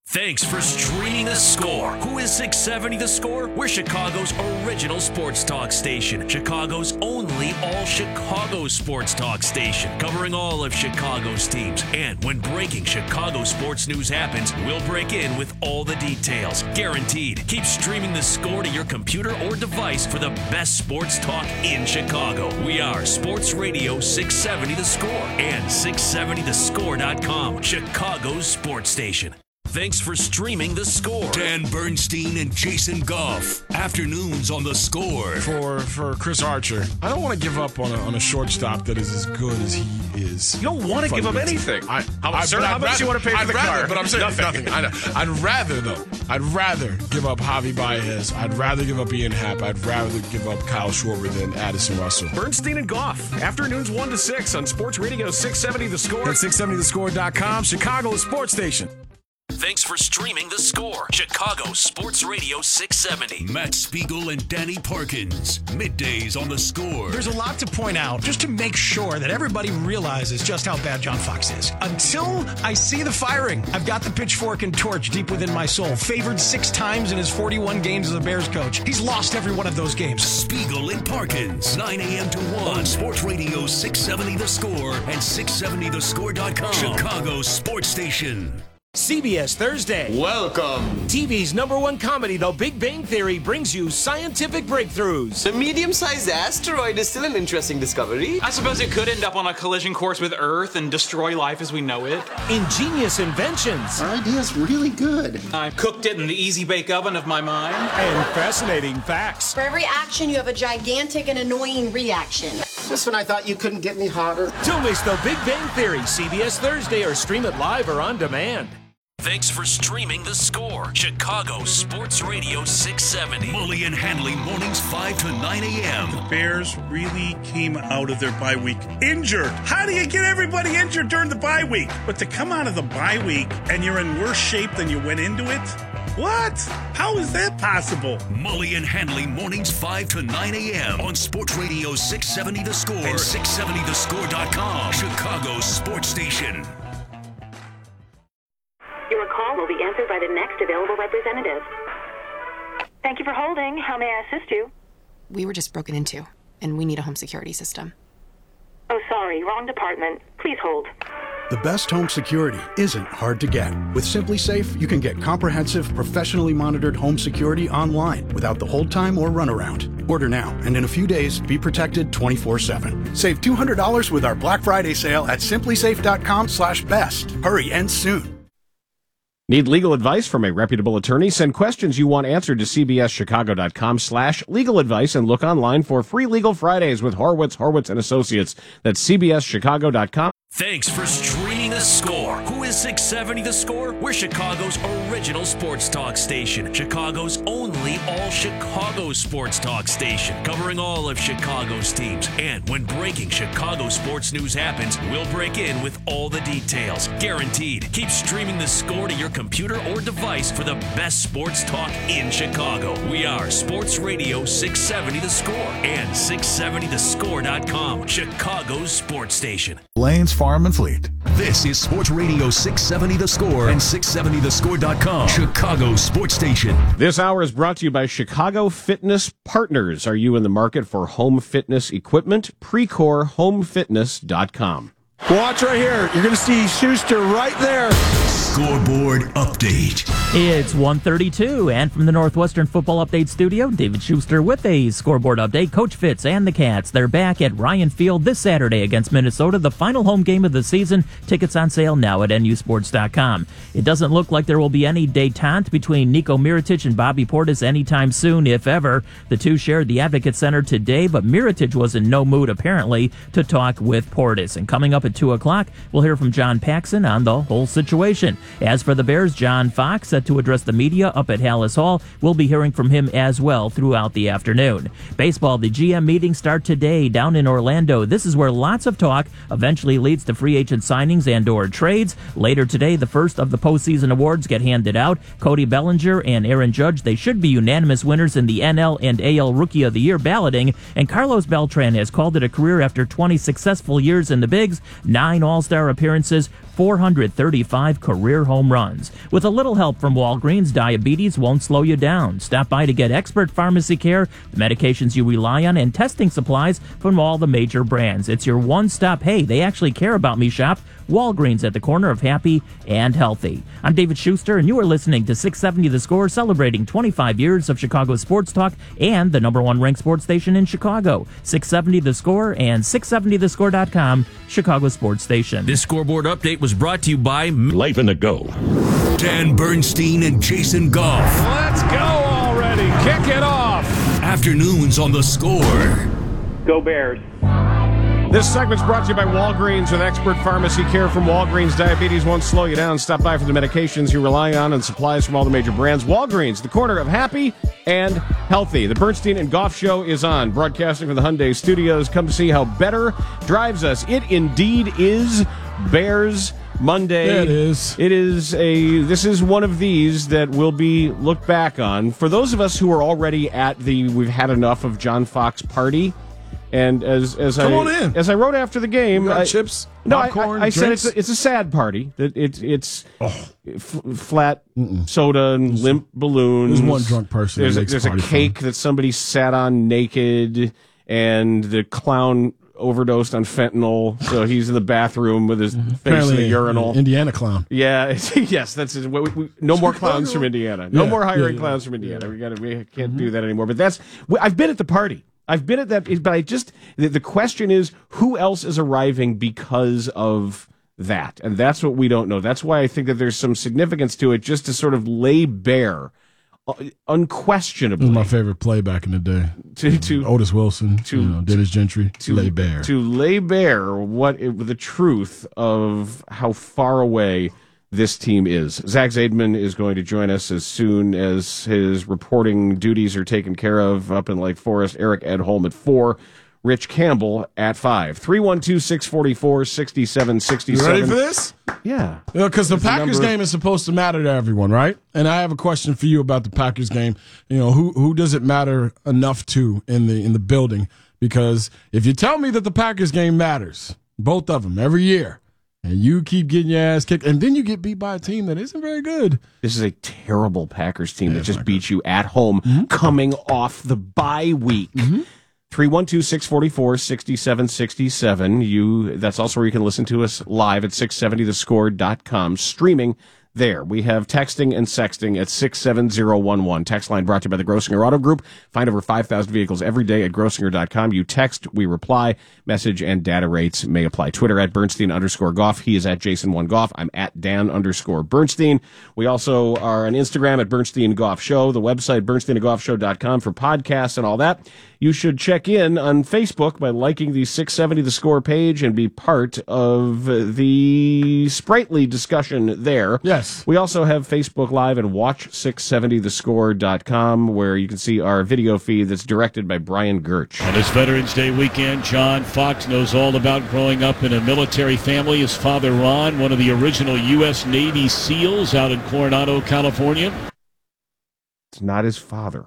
Thanks for streaming The Score. Who is six seventy The Score? We're Chicago's original sports talk station. Chicago's only all-Chicago sports talk station. Covering all of Chicago's teams. And when breaking Chicago sports news happens, we'll break in with all the details. Guaranteed. Keep streaming The Score to your computer or device for the best sports talk in Chicago. We are Sports Radio six seventy The Score and six seventy the score dot com, Chicago's sports station. Thanks for streaming The Score. Dan Bernstein and Jason Goff. Afternoons on The Score. For for Chris Archer, I don't want to give up on a, on a shortstop that is as good as he is. You don't want to give up anything. I, how, I, sir, how much do you want to pay for I'd the rather, car? But I'm saying nothing. nothing. I know. I'd rather, though. I'd rather give up Javi Baez. I'd rather give up Ian Happ. I'd rather give up Kyle Schwarber than Addison Russell. Bernstein and Goff. Afternoons one to six on Sports Radio six seventy The Score. At six seventy the score dot com, Chicago's sports station. Thanks for streaming The Score. Chicago Sports Radio six seventy. Matt Spiegel and Danny Parkins. Middays on The Score. There's a lot to point out just to make sure that everybody realizes just how bad John Fox is. Until I see the firing, I've got the pitchfork and torch deep within my soul. Favored six times in his forty-one games as a Bears coach. He's lost every one of those games. Spiegel and Parkins. nine a.m. to one on Sports Radio six seventy The Score and six seventy the score dot com. Chicago's sports station. C B S Thursday. Welcome. T V's number one comedy, The Big Bang Theory, brings you scientific breakthroughs. The medium-sized asteroid is still an interesting discovery. I suppose it could end up on a collision course with Earth and destroy life as we know it. Ingenious inventions. Our idea's really good. I cooked it in the easy bake oven of my mind. And fascinating facts. For every action, you have a gigantic and annoying reaction. Just when I thought you couldn't get me hotter. Don't miss The Big Bang Theory, C B S Thursday, or stream it live or on demand. Thanks for streaming The Score. Chicago Sports Radio six seventy. Mully and Hanley mornings five to nine a.m. The Bears really came out of their bye week injured. How do you get everybody injured during the bye week? But to come out of the bye week and you're in worse shape than you went into it? What? How is that possible? Mully and Hanley mornings five to nine a.m. on Sports Radio six seventy The Score and six seventy the score dot com, Chicago's sports station. Your call will be answered by the next available representative. Thank you for holding. How may I assist you? We were just broken into, and we need a home security system. Oh, sorry. Wrong department. Please hold. The best home security isn't hard to get. With Simply Safe, you can get comprehensive, professionally monitored home security online without the hold time or runaround. Order now, and in a few days, be protected twenty-four seven. Save two hundred dollars with our Black Friday sale at simply safe dot com slash best. Hurry, ends soon. Need legal advice from a reputable attorney? Send questions you want answered to c b s chicago dot com slash legal advice and look online for free Legal Fridays with Horwitz, Horwitz and Associates. That's c b s chicago dot com. Thanks for streaming The Score. Who is six seventy The Score? We're Chicago's original sports talk station. Chicago's only all-Chicago sports talk station. Covering all of Chicago's teams. And when breaking Chicago sports news happens, we'll break in with all the details. Guaranteed. Keep streaming The Score to your computer or device for the best sports talk in Chicago. We are Sports Radio six seventy The Score and six seventy the score dot com, Chicago's sports station. Lanes Farm and Fleet. This is Sports Radio six seventy The Score and six seventy the score dot com, Chicago's sports station. This hour is brought to you by Chicago Fitness Partners. Are you in the market for home fitness equipment? Precor home fitness dot com. Watch right here. You're going to see Schuster right there. Scoreboard update. It's one thirty-two, and from the Northwestern Football Update studio, David Schuster with a scoreboard update. Coach Fitz and the Cats, they're back at Ryan Field this Saturday against Minnesota, the final home game of the season. Tickets on sale now at n u sports dot com. It doesn't look like there will be any détente between Nico Mirotic and Bobby Portis anytime soon, if ever. The two shared the Advocate Center today, but Mirotic was in no mood, apparently, to talk with Portis. And coming up at two o'clock, we'll hear from John Paxson on the whole situation. As for the Bears, John Fox, set to address the media up at Hallis Hall. We'll be hearing from him as well throughout the afternoon. Baseball, the G M meetings start today down in Orlando. This is where lots of talk eventually leads to free agent signings and or trades. Later today, the first of the postseason awards get handed out. Cody Bellinger and Aaron Judge, they should be unanimous winners in the N L and A L Rookie of the Year balloting. And Carlos Beltran has called it a career after twenty successful years in the bigs, nine All-Star appearances, four hundred thirty-five career home runs. With a little help from Walgreens, diabetes won't slow you down. Stop by to get expert pharmacy care, the medications you rely on, and testing supplies from all the major brands. It's your one-stop, hey, they actually care about me shop. Walgreens at the corner of happy and healthy. I'm David Schuster, and you are listening to six seventy The Score, celebrating twenty-five years of Chicago sports talk and the number one ranked sports station in Chicago. six seventy The Score and six seventy the score dot com, Chicago sports station. This scoreboard update was brought to you by Life in the Go. Dan Bernstein and Jason Goff. Let's go already. Kick it off. Afternoons on The Score. Go Bears. This segment's brought to you by Walgreens. With expert pharmacy care from Walgreens, diabetes won't slow you down. Stop by for the medications you rely on and supplies from all the major brands. Walgreens, the corner of happy and healthy. The Bernstein and Goff Show is on, broadcasting from the Hyundai Studios. Come to see how better drives us. It indeed is Bears Monday. Yeah, it is. It is a. This is one of these that will be looked back on. For those of us who are already at the "we've had enough of John Fox" party. And as as Come I on in. as I wrote after the game, You got I, chips, no, I- popcorn, I, I said drinks? it's a, it's a sad party. That it's it's Oh. f- flat soda and limp balloons. There's one drunk person There's that a, makes there's a party cake that somebody sat on naked, and the clown overdosed on fentanyl, so he's in the bathroom with his face in Apparently, the urinal. Indiana clown. Yeah, it's, yes, that's it. We, we, no more clowns from Indiana. No Yeah, more hiring yeah, yeah. clowns from Indiana. We got we can't do that anymore. But that's we- I've been at the party. I've been at that, but I just the, the question is who else is arriving because of that, and that's what we don't know. That's why I think that there's some significance to it, just to sort of lay bare, uh, unquestionably. This was my favorite play back in the day. To, to Otis Wilson, to- you know, Dennis Gentry, to lay bare. to lay bare what it, the truth of how far away this team is. Zach Zaidman is going to join us as soon as his reporting duties are taken care of up in Lake Forest. Eric Edholm at four. Rich Campbell at five. three one two, six four four, six seven six You seven. ready for this? Yeah. Because the There's a Packers number- game is supposed to matter to everyone, right? And I have a question for you about the Packers game. You know, who who does it matter enough to in the in the building? Because if you tell me that the Packers game matters, both of them every year, and you keep getting your ass kicked, and then you get beat by a team that isn't very good. This is a terrible Packers team that just beat you at home, coming off the bye week. three one two, six four four, six seven six seven. You, that's also where you can listen to us live at six seventy the score dot com, streaming there. We have texting and sexting at six seven zero one one. Text line brought to you by the Grossinger Auto Group. Find over five thousand vehicles every day at grossinger dot com. You text, we reply. Message and data rates may apply. Twitter at Bernstein underscore Goff. He is at Jason one Goff. I'm at Dan underscore Bernstein. We also are on Instagram at Bernstein Goff Show. The website, bernstein and goff show dot com, for podcasts and all that. You should check in on Facebook by liking the six seventy The Score page and be part of the sprightly discussion there. Yes. We also have Facebook Live and watch six seventy the score dot com, where you can see our video feed that's directed by Brian Gertch. On this Veterans Day weekend, John Fox knows all about growing up in a military family. His father, Ron, one of the original U S Navy SEALs out in Coronado, California. It's not his father.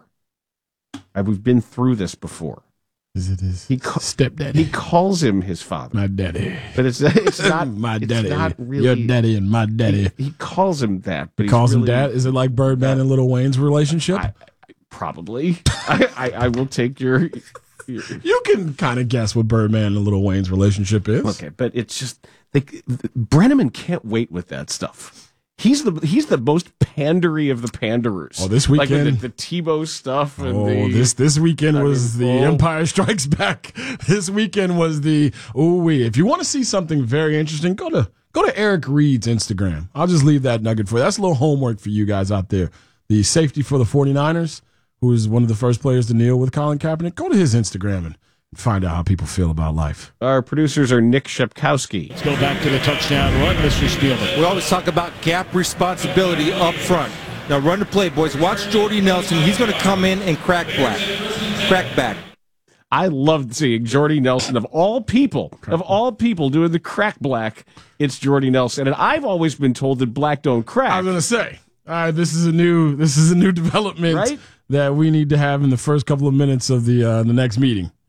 I, we've been through this before. Is it his he ca- stepdaddy? He calls him his father. My daddy. But it's it's not my it's daddy. not really, Your daddy and my daddy. He, he calls him that. But He he's calls him really, dad. Is it like Birdman and Lil Wayne's relationship? I, probably. I, I, I will take your, your. You can kind of guess what Birdman and Lil Wayne's relationship is. Okay, but it's just like Brenneman can't wait with that stuff. He's the he's the most pandery of the panderers. Oh, this like weekend, with the, the Tebow stuff. And oh, the, this this weekend I was mean, the oh. Empire Strikes Back. This weekend was the oh we. If you want to see something very interesting, go to go to Eric Reed's Instagram. I'll just leave that nugget for you. That's a little homework for you guys out there. The safety for the 49ers, who is one of the first players to kneel with Colin Kaepernick. Go to his Instagram and find out how people feel about life. Our producers are Nick Shepkowski. Let's go back to the touchdown run, Mister Spielman. We always talk about gap responsibility up front. Now run the play, boys. Watch Jordy Nelson. He's going to come in and crack black. Crack back. I loved seeing Jordy Nelson, of all people, of all people, doing the crack black. It's Jordy Nelson. And I've always been told that black don't crack. I was going to say, all right, this is a new this is a new development Right? that we need to have in the first couple of minutes of the uh, the next meeting.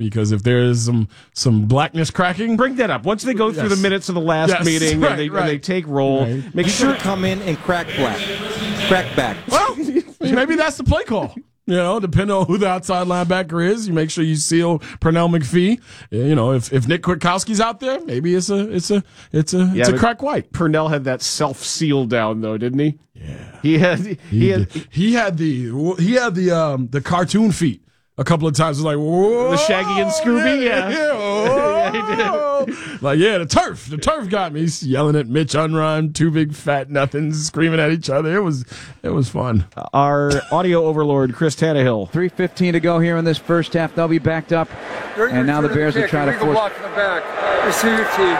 because if there is some some blackness cracking, bring that up. Once they go through yes. the minutes of the last yes, meeting right, and, they, right. and they take roll, right. make He's sure going to come in and crack black. Crack back. Well, maybe that's the play call. You know, depending on who the outside linebacker is, you make sure you seal Pernell McPhee. You know, if, if Nick Kwiatkowski's out there, maybe it's a it's a it's a yeah, it's a crack white. Pernell had that self seal down though, didn't he? Yeah, he had he, he had did. he had the he had the um the cartoon feet a couple of times. It was like whoa, the Shaggy and Scooby. Yeah, Yeah, yeah, yeah he did. Like yeah, the turf, the turf got me. He's yelling at Mitch Unrein, two big fat nothings, screaming at each other. It was it was fun. Our audio overlord, Chris Tannehill. three fifteen to go here in this first half. They'll be backed up. And now the Bears are trying to force. Block in the back. Receive your team.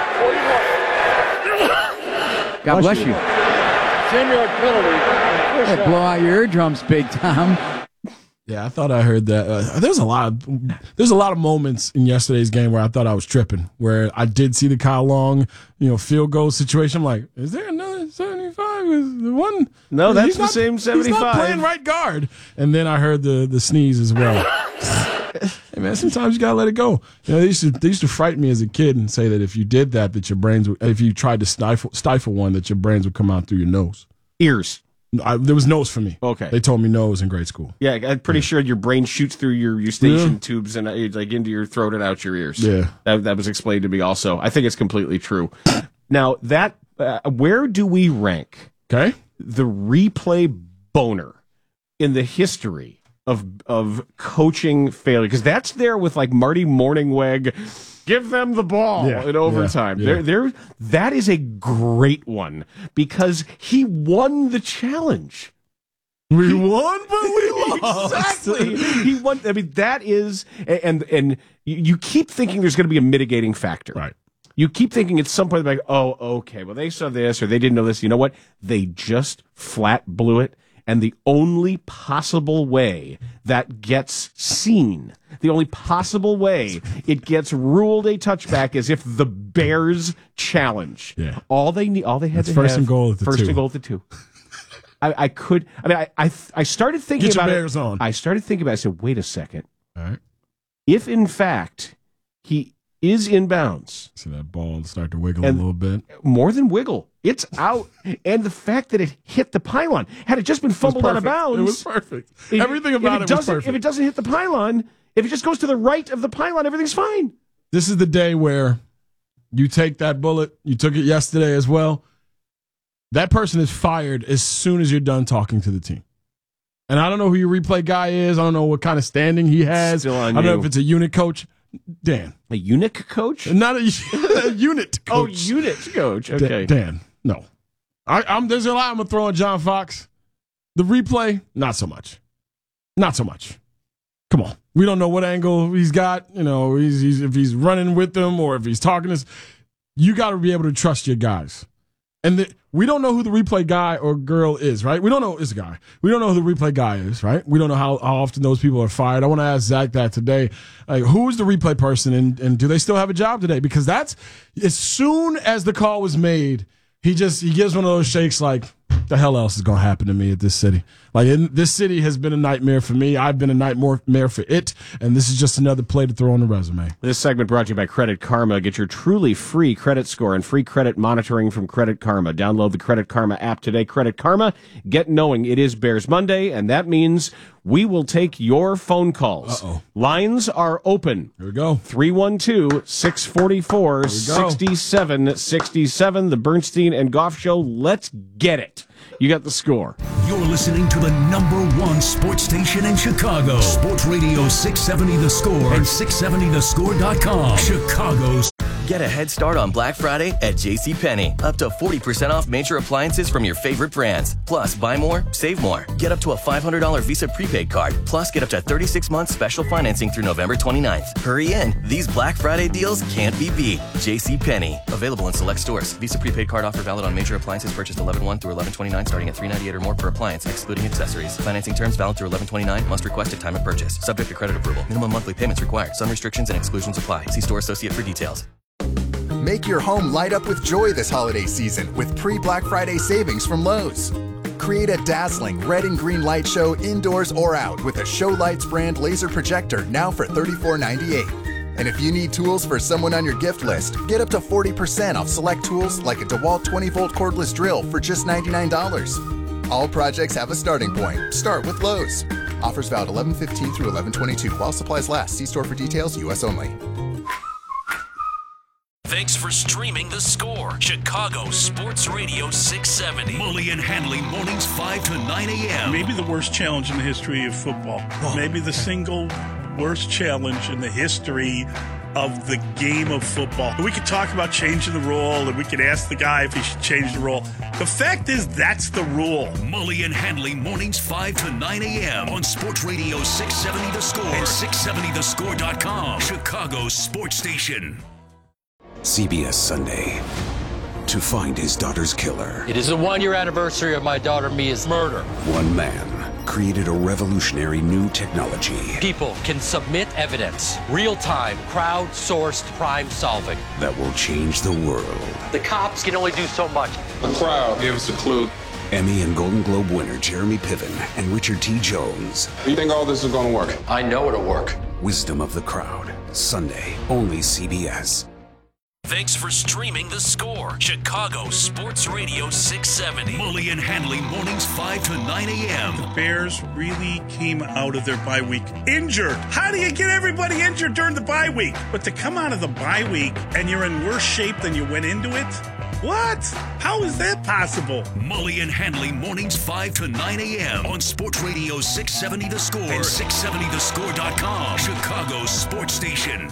God bless you. ten-yard penalty. That'll blow out your eardrums, Big Tom. Yeah, I thought I heard that. Uh, there's a lot of there's a lot of moments in yesterday's game where I thought I was tripping. Where I did see the Kyle Long, you know, field goal situation. I'm like, is there another seventy-five? Is the one? No, that's he's the not, same seventy-five. He's not playing right guard. And then I heard the the sneeze as well. Hey man, sometimes you gotta let it go. You know, they used to they used to frighten me as a kid and say that if you did that, that your brains would, if you tried to stifle stifle one, that your brains would come out through your nose, ears. I, there was nose for me. Okay, they told me nose in grade school. Yeah, I'm pretty yeah. sure your brain shoots through your eustachian yeah. tubes and uh, like into your throat and out your ears. Yeah, that that was explained to me also. I think it's completely true. Now that uh, where do we rank? Okay, the replay boner in the history of of coaching failure, because that's there with like Marty Morningweg. Give them the ball yeah, in overtime. Yeah, yeah. There, there, that is a great one because he won the challenge. We he, won, but we lost. Exactly. He won. I mean, that is, and and you keep thinking there's going to be a mitigating factor. Right. You keep thinking at some point like, oh, okay, well they saw this or they didn't know this. You know what? They just flat blew it. And the only possible way that gets seen, the only possible way it gets ruled a touchback is if the Bears challenge. Yeah. All they need, all they had That's to first have, and goal at the first two. and goal at the two. I, I could. I mean, I, I, I started thinking Get your about Bears it. on. I started thinking about it. I said, wait a second. All right. If in fact he is in bounds, see that ball start to wiggle a little bit. More than wiggle. It's out. And the fact that it hit the pylon, had it just been fumbled out of bounds. It was perfect. If, Everything about it, it, it was perfect. If it doesn't hit the pylon, if it just goes to the right of the pylon, everything's fine. This is the day where you take that bullet. You took it yesterday as well. That person is fired as soon as you're done talking to the team. And I don't know who your replay guy is. I don't know what kind of standing he has. Still on I don't you. know if it's a unit coach. Dan. A unit coach? Not a, a unit coach. Oh, unit coach. Okay. Dan. No. I, I'm, there's a lot I'm going to throw on John Fox. The replay, not so much. Not so much. Come on. We don't know what angle he's got. You know, he's, he's if he's running with them or if he's talking to us. You got to be able to trust your guys. And the, we don't know who the replay guy or girl is, right? We don't know. It's a guy. We don't know who the replay guy is, right? We don't know how, how often those people are fired. I want to ask Zach that today. Like, who is the replay person, and, and do they still have a job today? Because that's, as soon as the call was made, he just he gives one of those shakes like, the hell else is going to happen to me at this city? Like, in, this city has been a nightmare for me. I've been a nightmare for it, and this is just another play to throw on the resume. This segment brought to you by Credit Karma. Get your truly free credit score and free credit monitoring from Credit Karma. Download the Credit Karma app today. Credit Karma, get knowing it is Bears Monday, and that means we will take your phone calls. Uh-oh. Lines are open. Here we go. three one two, six four four, six seven six seven. The Bernstein and Goff Show. Let's get it. You got the score. You're listening to the number one sports station in Chicago. Sports Radio six seventy The Score and six seventy the score dot com. Chicago's. Get a head start on Black Friday at JCPenney. Up to forty percent off major appliances from your favorite brands. Plus, buy more, save more. Get up to a five hundred dollars Visa prepaid card. Plus, get up to thirty-six months special financing through November twenty-ninth. Hurry in. These Black Friday deals can't be beat. JCPenney. Available in select stores. Visa prepaid card offer valid on major appliances purchased eleven one through eleven twenty-nine starting at three ninety-eight or more per appliance, excluding accessories. Financing terms valid through eleven twenty-nine. Must request at time of purchase. Subject to credit approval. Minimum monthly payments required. Some restrictions and exclusions apply. See store associate for details. Make your home light up with joy this holiday season with pre-Black Friday savings from Lowe's. Create a dazzling red and green light show indoors or out with a Show Lights brand laser projector now for thirty-four ninety-eight. And if you need tools for someone on your gift list, get up to forty percent off select tools like a DeWalt twenty volt cordless drill for just ninety-nine dollars. All projects have a starting point. Start with Lowe's. Offers valid eleven fifteen through eleven twenty-two while supplies last. See store for details, U S only. Thanks for streaming The Score. Chicago Sports Radio six seventy. Mully and Hanley mornings five to nine a.m. Maybe the worst challenge in the history of football. Oh. Maybe the single worst challenge in the history of the game of football. We could talk about changing the rule, and we could ask the guy if he should change the rule. The fact is, that's the rule. Mully and Hanley mornings five to nine a.m. on Sports Radio six seventy The Score and six seventy the score dot com, Chicago's sports station. C B S Sunday. To find his daughter's killer. It is the one-year anniversary of my daughter Mia's murder. One man created a revolutionary new technology. People can submit evidence. Real-time, crowd-sourced crime solving. That will change the world. The cops can only do so much. The crowd gave us a clue. Emmy and Golden Globe winner Jeremy Piven and Richard T. Jones. You think all this is going to work? I know it'll work. Wisdom of the Crowd. Sunday, only C B S. Thanks for streaming The Score. Chicago Sports Radio six seventy. Mully and Hanley mornings five to nine a.m. The Bears really came out of their bye week injured. How do you get everybody injured during the bye week? But to come out of the bye week and you're in worse shape than you went into it? What? How is that possible? Mully and Hanley mornings five to nine a.m. on Sports Radio six seventy The Score and six seventy the score dot com, Chicago's sports station.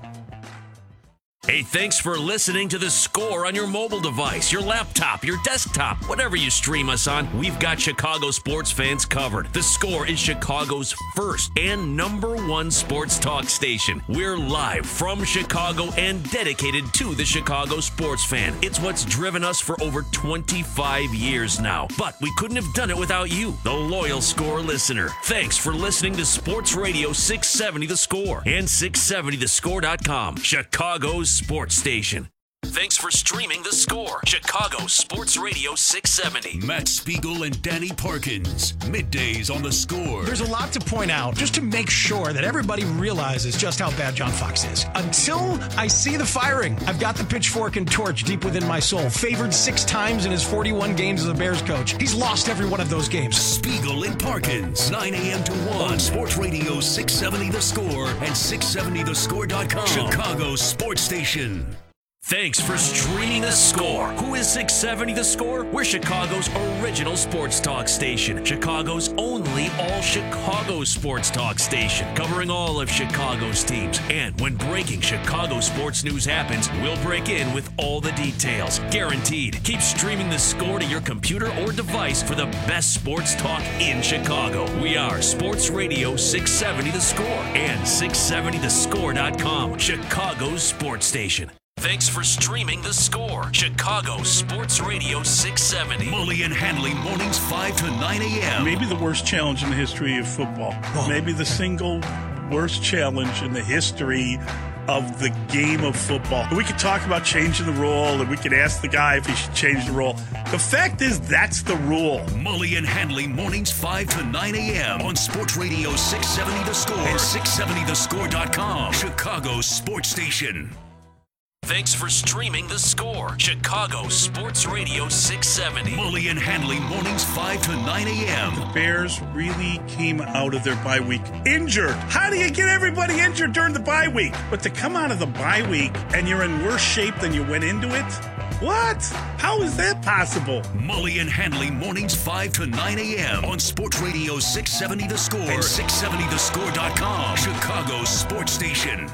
Hey, thanks for listening to The Score on your mobile device, your laptop, your desktop, whatever you stream us on. We've got Chicago sports fans covered. The Score is Chicago's first and number one sports talk station. We're live from Chicago and dedicated to the Chicago sports fan. It's what's driven us for over twenty-five years now. But we couldn't have done it without you, the loyal Score listener. Thanks for listening to Sports Radio six seventy The Score and six seventy the score dot com, Chicago's sports station. Thanks for streaming The Score. Chicago Sports Radio six seventy. Matt Spiegel and Danny Parkins. Middays on The Score. There's a lot to point out just to make sure that everybody realizes just how bad John Fox is. Until I see the firing, I've got the pitchfork and torch deep within my soul. Favored six times in his forty-one games as a Bears coach. He's lost every one of those games. Spiegel and Parkins. nine a.m. to one on Sports Radio six seventy The Score and six seventy the score dot com, Chicago's sports station. Thanks for streaming The Score. Who is six seventy The Score? We're Chicago's original sports talk station. Chicago's only all-Chicago sports talk station. Covering all of Chicago's teams. And when breaking Chicago sports news happens, we'll break in with all the details. Guaranteed. Keep streaming The Score to your computer or device for the best sports talk in Chicago. We are Sports Radio six seventy The Score and six seventy the score dot com, Chicago's sports station. Thanks for streaming The Score. Chicago Sports Radio six seventy. Mully and Hanley mornings five to nine a.m. Maybe the worst challenge in the history of football. Oh. Maybe the single worst challenge in the history of the game of football. We could talk about changing the rule, and we could ask the guy if he should change the rule. The fact is, that's the rule. Mully and Hanley mornings five to nine a.m. on Sports Radio six seventy The Score and six seventy the score dot com, Chicago's sports station. Thanks for streaming The Score. Chicago Sports Radio six seventy. Mully and Hanley mornings five to nine a.m. The Bears really came out of their bye week injured. How do you get everybody injured during the bye week? But to come out of the bye week and you're in worse shape than you went into it? What? How is that possible? Mully and Hanley mornings five to nine a.m. on Sports Radio six seventy The Score and six seventy the score dot com, Chicago's sports station.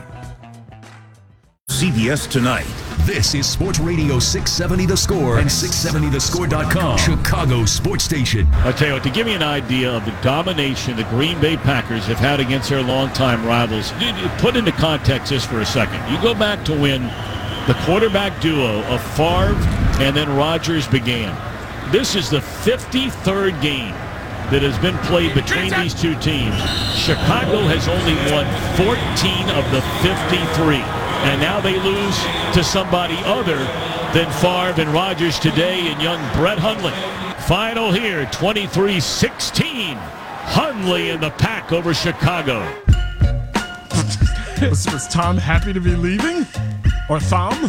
C B S Tonight. This is Sports Radio six seventy The Score and six seventy the score dot com, Chicago sports station. I'll tell you what, to give you an idea of the domination the Green Bay Packers have had against their longtime rivals, put into context this for a second. You go back to when the quarterback duo of Favre and then Rodgers began. This is the fifty-third game that has been played between these two teams. Chicago has only won fourteen of the fifty-three. And now they lose to somebody other than Favre and Rodgers today in young Brett Hundley. Final here, twenty-three sixteen. Hundley in the pack over Chicago. was, was Tom happy to be leaving? Or Thom?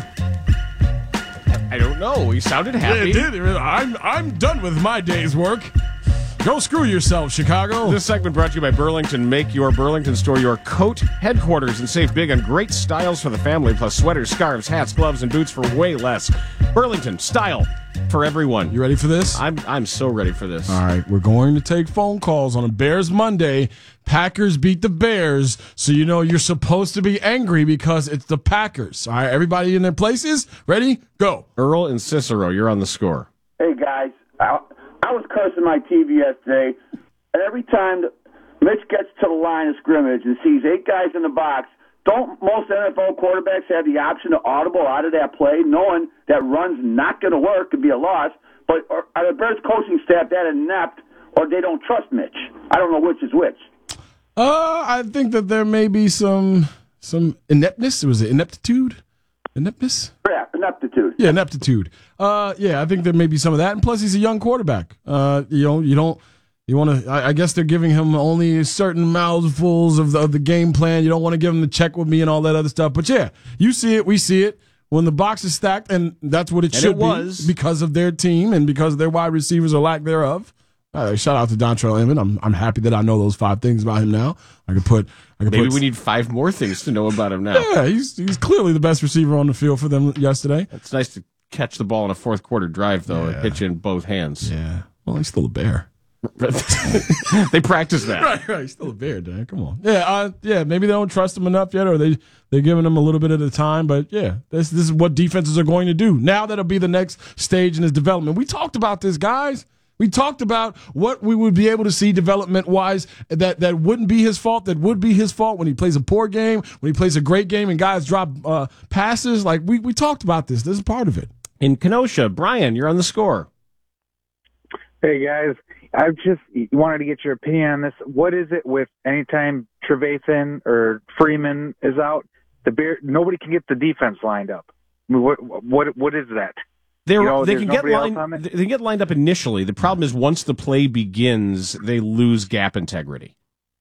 I don't know. He sounded happy. Yeah, it did. I'm, I'm done with my day's work. Go screw yourself, Chicago. This segment brought to you by Burlington. Make your Burlington store your coat headquarters and save big on great styles for the family, plus sweaters, scarves, hats, gloves, and boots for way less. Burlington, style for everyone. You ready for this? I'm I'm so ready for this. All right, we're going to take phone calls on a Bears Monday. Packers beat the Bears, so you know you're supposed to be angry because it's the Packers. All right, everybody in their places? Ready? Go. Earl and Cicero, you're on the score. Hey, guys. I, I was cursing my T V yesterday, and every time Mitch gets to the line of scrimmage and sees eight guys in the box, don't most N F L quarterbacks have the option to audible out of that play, knowing that run's not going to work, could be a loss? But are, are the Bears coaching staff that inept, or they don't trust Mitch? I don't know which is which. Uh, I think that there may be some some ineptness. Was it ineptitude? Ineptness? Yeah, ineptitude. Yeah, ineptitude. Uh, yeah, I think there may be some of that. And plus, he's a young quarterback. Uh, you know, you don't. You want to? I, I guess they're giving him only certain mouthfuls of the, of the game plan. You don't want to give him the check with me and all that other stuff. But yeah, you see it, we see it. When the box is stacked, and that's what it and should it was. be because of their team and because of their wide receivers or lack thereof. Uh, shout out to Dontrell Inman. I'm I'm happy that I know those five things about him now. I could put. I could Maybe put, we need five more things to know about him now. Yeah, he's he's clearly the best receiver on the field for them yesterday. It's nice to catch the ball in a fourth quarter drive, though, Yeah. and hit you in both hands. Yeah. Well, he's still a Bear. They practice that. Right, right. He's still a Bear, Dan. Come on. Yeah, uh, yeah. Maybe they don't trust him enough yet, or they they're giving him a little bit at a time. But yeah, this this is what defenses are going to do. Now that'll be the next stage in his development. We talked about this, guys. We talked about what we would be able to see development wise that, that wouldn't be his fault, that would be his fault when he plays a poor game, when he plays a great game and guys drop uh, passes. Like we, we talked about this. This is part of it. In Kenosha, Brian, you're on the score. Hey, guys. I just wanted to get your opinion on this. What is it with anytime Trevathan or Freeman is out, the Bear, nobody can get the defense lined up? I mean, what, what, what is that? They're, You know, they there's can get nobody else lined. on it? They can get lined up initially. The problem is once the play begins, they lose gap integrity.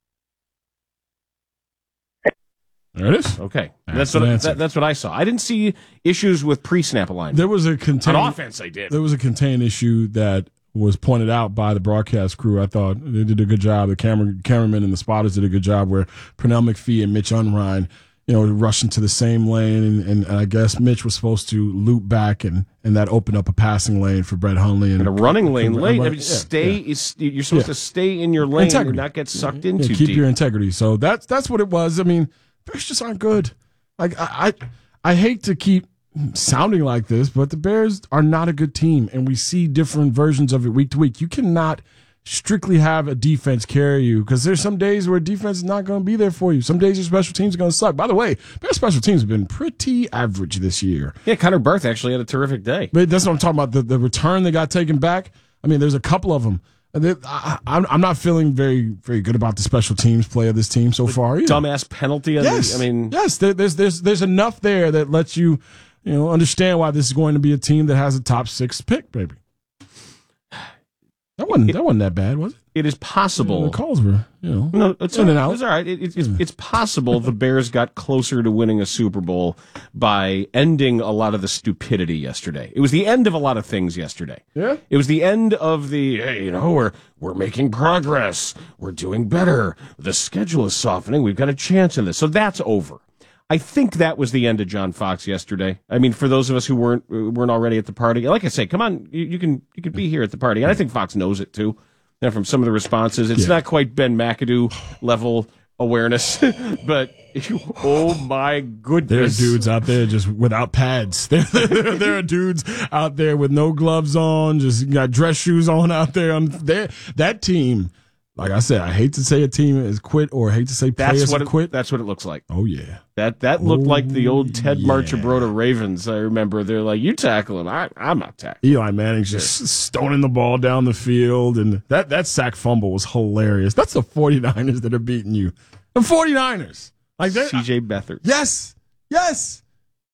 There it is. Okay, That's that's an what answer. that, that's what I saw. I didn't see issues with pre-snap alignment. There was a contain, On offense, I did. There was a contain issue that was pointed out by the broadcast crew. I thought they did a good job. The camera cameramen and the spotters did a good job where Pernell McPhee and Mitch Unrein, you know, rushed into the same lane, and, and, and I guess Mitch was supposed to loop back, and, and that opened up a passing lane for Brett Hundley. And, And a running lane late. I mean, Yeah, stay. yeah. Is, you're supposed Yeah. to stay in your lane Integrity. and not get sucked Yeah, into keep deep. your integrity. So that's that's what it was. I mean, Bears just aren't good. Like I, I, I hate to keep sounding like this, but the Bears are not a good team, and we see different versions of it week to week. You cannot strictly have a defense carry you because there's some days where defense is not going to be there for you. Some days your special teams are going to suck. By the way, Bears special teams have been pretty average this year. Yeah, Connor Barth actually had a terrific day. But that's what I'm talking about. The, the return they got taken back. I mean, there's a couple of them. And they, I, I'm, I'm not feeling very, very good about the special teams play of this team so far. Either. Dumbass penalty. On Yes, the, I mean, yes. There, there's, there's, there's enough there that lets you, you know, understand why this is going to be a team that has a top six pick, baby. That wasn't, It- that wasn't that bad, was it? it is possible. The calls were, you know, No, it's in all, and out. It's all right. It, it, it's, it's possible the Bears got closer to winning a Super Bowl by ending a lot of the stupidity yesterday. It was the end of a lot of things yesterday. Yeah. It was the end of the, hey, you know, we're we're making progress. We're doing better. The schedule is softening. We've got a chance in this. So that's over. I think that was the end of John Fox yesterday. I mean, for those of us who weren't weren't already at the party, like I say, come on, you, you can you can be here at the party, and I think Fox knows it too. And from some of the responses, it's Yeah. not quite Ben McAdoo level awareness, but oh my There are goodness, dudes out there just without pads. There, there, there are dudes out there with no gloves on, just got dress shoes on out there. On there, that team, like I said, I hate to say a team is quit, or I hate to say players That's what have it, quit. that's what it looks like. Oh yeah, That that looked Oh, like the old Ted yeah. Marchibroda Ravens. I remember they're like, you tackle him, I, I'm not tackling. Eli Manning's just stoning the ball down the field, and that that sack fumble was hilarious. That's the 49ers that are beating you. The 49ers, like they're C J Beathard. yes, yes.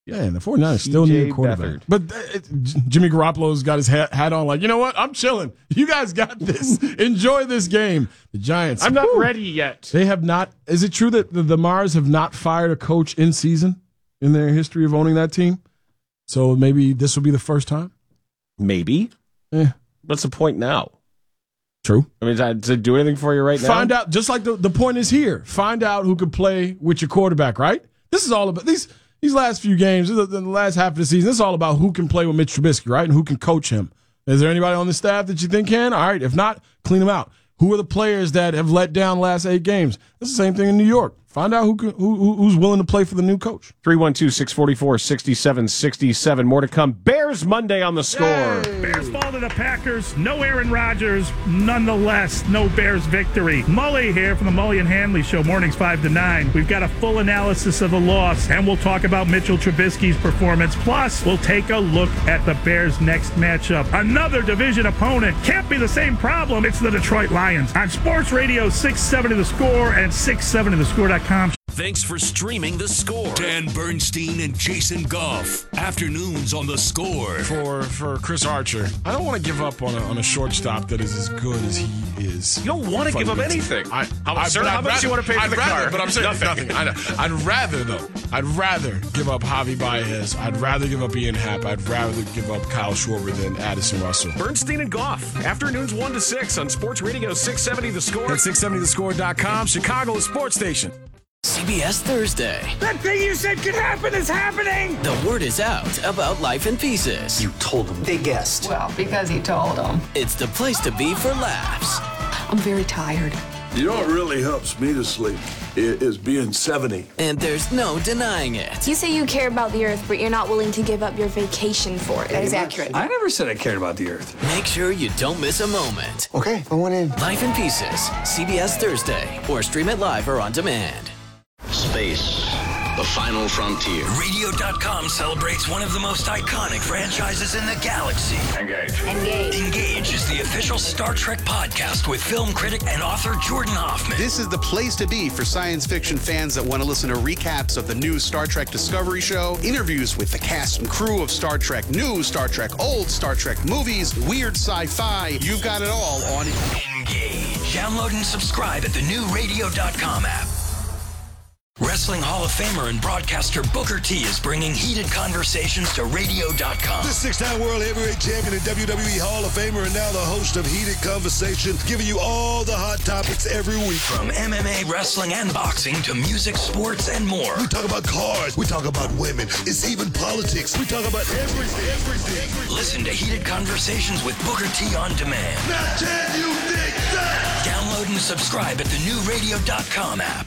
Yeah, and the 49ers still need a quarterback. But uh, it, Jimmy Garoppolo's got his hat, hat on like, you know what? I'm chilling. You guys got this. Enjoy this game. The Giants. I'm not whew, ready yet. They have not. Is it true that the, the Mars have not fired a coach in season in their history of owning that team? So maybe this will be the first time? Maybe. Yeah. What's the point now? True. I mean, does it do anything for you right now? Find out, just like the, the point is here. Find out who can play with your quarterback, right? This is all about these these last few games, the, the last half of the season. This is all about who can play with Mitch Trubisky, right? And who can coach him. Is there anybody on the staff that you think can? All right. If not, clean them out. Who are the players that have let down the last eight games? It's the same thing in New York. Find out who, can, who who's willing to play for the new coach. three one two, six four four, six seven six seven. More to come. Bears Monday on the Score. Yay. Bears fall to the Packers. No Aaron Rodgers. Nonetheless, no Bears victory. Mully here from the Mully and Hanley Show, mornings five to nine. We've got a full analysis of the loss, and we'll talk about Mitchell Trubisky's performance. Plus, we'll take a look at the Bears' next matchup. Another division opponent. Can't be the same problem. It's the Detroit Lions. On Sports Radio six seventy The Score and six seventy the score dot com. Thanks for streaming The Score. Dan Bernstein and Jason Goff. Afternoons on The Score. For for Chris Archer, I don't want to give up on a, on a shortstop that is as good as he is. You don't want to give up anything. I, how, I, sir, how much rather, do you want to pay for I'd the rather, car? But I'm saying nothing. nothing. I know. I'd rather, though. I'd rather give up Javi Baez. I'd rather give up Ian Happ. I'd rather give up Kyle Schwarber than Addison Russell. Bernstein and Goff. Afternoons one to six on Sports Radio six seventy The Score. At six seventy the score dot com, Chicago's sports station. C B S Thursday. That thing you said could happen is happening! The word is out about Life in Pieces. You told them. They guessed. Well, because he told them. It's the place to be for laughs. I'm very tired. You know what really helps me to sleep is being seventy. And there's no denying it. You say you care about the earth, but you're not willing to give up your vacation for it. That is accurate. I never said I cared about the earth. Make sure you don't miss a moment. Okay, I went in. Life in Pieces. C B S Thursday. Or stream it live or on demand. Space, the final frontier. Radio dot com celebrates one of the most iconic franchises in the galaxy. Engage. Engage. Engage is the official Star Trek podcast with film critic and author Jordan Hoffman. This is the place to be for science fiction fans that want to listen to recaps of the new Star Trek Discovery show, interviews with the cast and crew of Star Trek New, Star Trek Old, Star Trek movies, weird sci-fi. You've got it all on Engage. Download and subscribe at the new Radio dot com app. Wrestling Hall of Famer and broadcaster Booker T is bringing heated conversations to Radio dot com. The six-time World Heavyweight Champion and W W E Hall of Famer and now the host of Heated Conversations, giving you all the hot topics every week. From M M A, wrestling, and boxing to music, sports, and more. We talk about cars. We talk about women. It's even politics. We talk about everything, everything, everything. Listen to Heated Conversations with Booker T on demand. Now can you think that? Download and subscribe at the new Radio dot com app.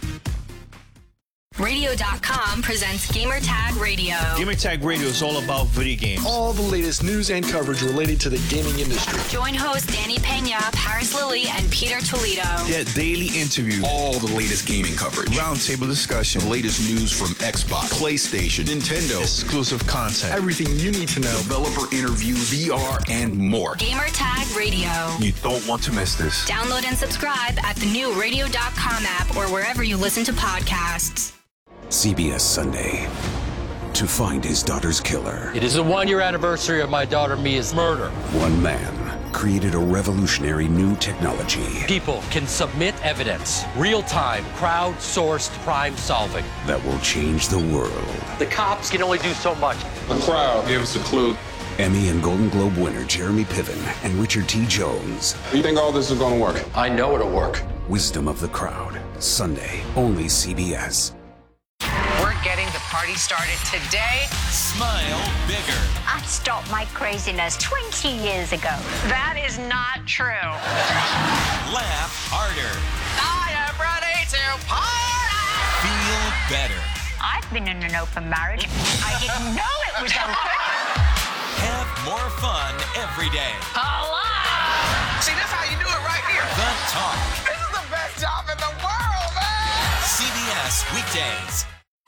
Radio dot com presents Gamertag Radio. Gamertag Radio is all about video games. All the latest news and coverage related to the gaming industry. Join hosts Danny Pena, Paris Lilly, and Peter Toledo. Get daily interviews. All the latest gaming coverage. Roundtable discussion. The latest news from Xbox, PlayStation, Nintendo. Exclusive content. Everything you need to know. Developer interviews, V R, and more. Gamertag Radio. You don't want to miss this. Download and subscribe at the new Radio dot com app or wherever you listen to podcasts. C B S Sunday. To find his daughter's killer. It is the one-year anniversary of my daughter Mia's murder. One man created a revolutionary new technology. People can submit evidence. Real-time, crowd-sourced crime solving. That will change the world. The cops can only do so much. The crowd gave us a clue. Emmy and Golden Globe winner Jeremy Piven and Richard T. Jones. You think all this is going to work? I know it'll work. Wisdom of the Crowd. Sunday, only C B S. We're getting the party started today. Smile bigger. I stopped my craziness twenty years ago. That is not true. Laugh harder. I am ready to party. Feel better. I've been in an open marriage. I didn't know it was open. Have more fun every day. Hello. See, this is how you do it right here. The Talk. This is the best job in the world, man. C B S weekdays.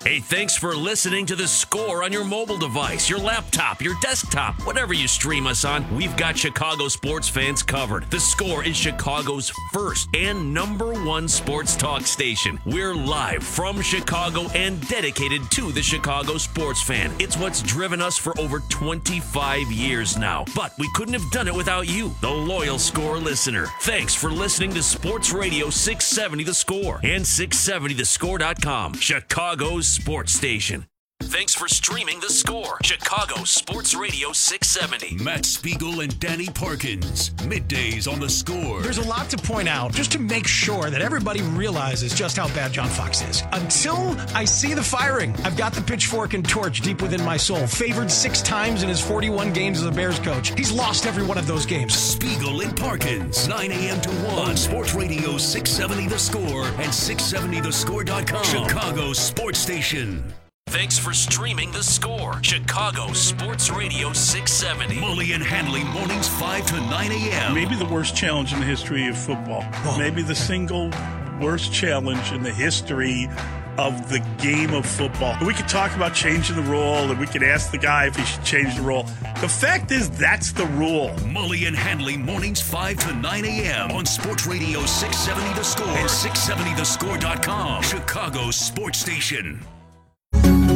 Hey, thanks for listening to The Score on your mobile device, your laptop, your desktop, whatever you stream us on. We've got Chicago sports fans covered. The Score is Chicago's first and number one sports talk station. We're live from Chicago and dedicated to the Chicago sports fan. It's what's driven us for over twenty-five years now. But we couldn't have done it without you, the loyal Score listener. Thanks for listening to Sports Radio six seventy The Score and six seventy the score dot com, Chicago's sports station. Thanks for streaming The Score, Chicago Sports Radio six seventy. Matt Spiegel and Danny Parkins, middays on The Score. There's a lot to point out just to make sure that everybody realizes just how bad John Fox is. Until I see the firing, I've got the pitchfork and torch deep within my soul. Favored six times in his forty-one games as a Bears coach. He's lost every one of those games. Spiegel and Parkins, nine a.m. to one on Sports Radio six seventy The Score and six seventy the score dot com, Chicago's sports station. Thanks for streaming The Score, Chicago Sports Radio six seventy. Mully and Hanley, mornings five to nine a.m. Maybe the worst challenge in the history of football. Oh. Maybe the single worst challenge in the history of the game of football. We could talk about changing the rule, and we could ask the guy if he should change the rule. The fact is, that's the rule. Mully and Hanley, mornings five to nine a.m. on Sports Radio six seventy The Score and six seventy the score dot com, Chicago's sports station.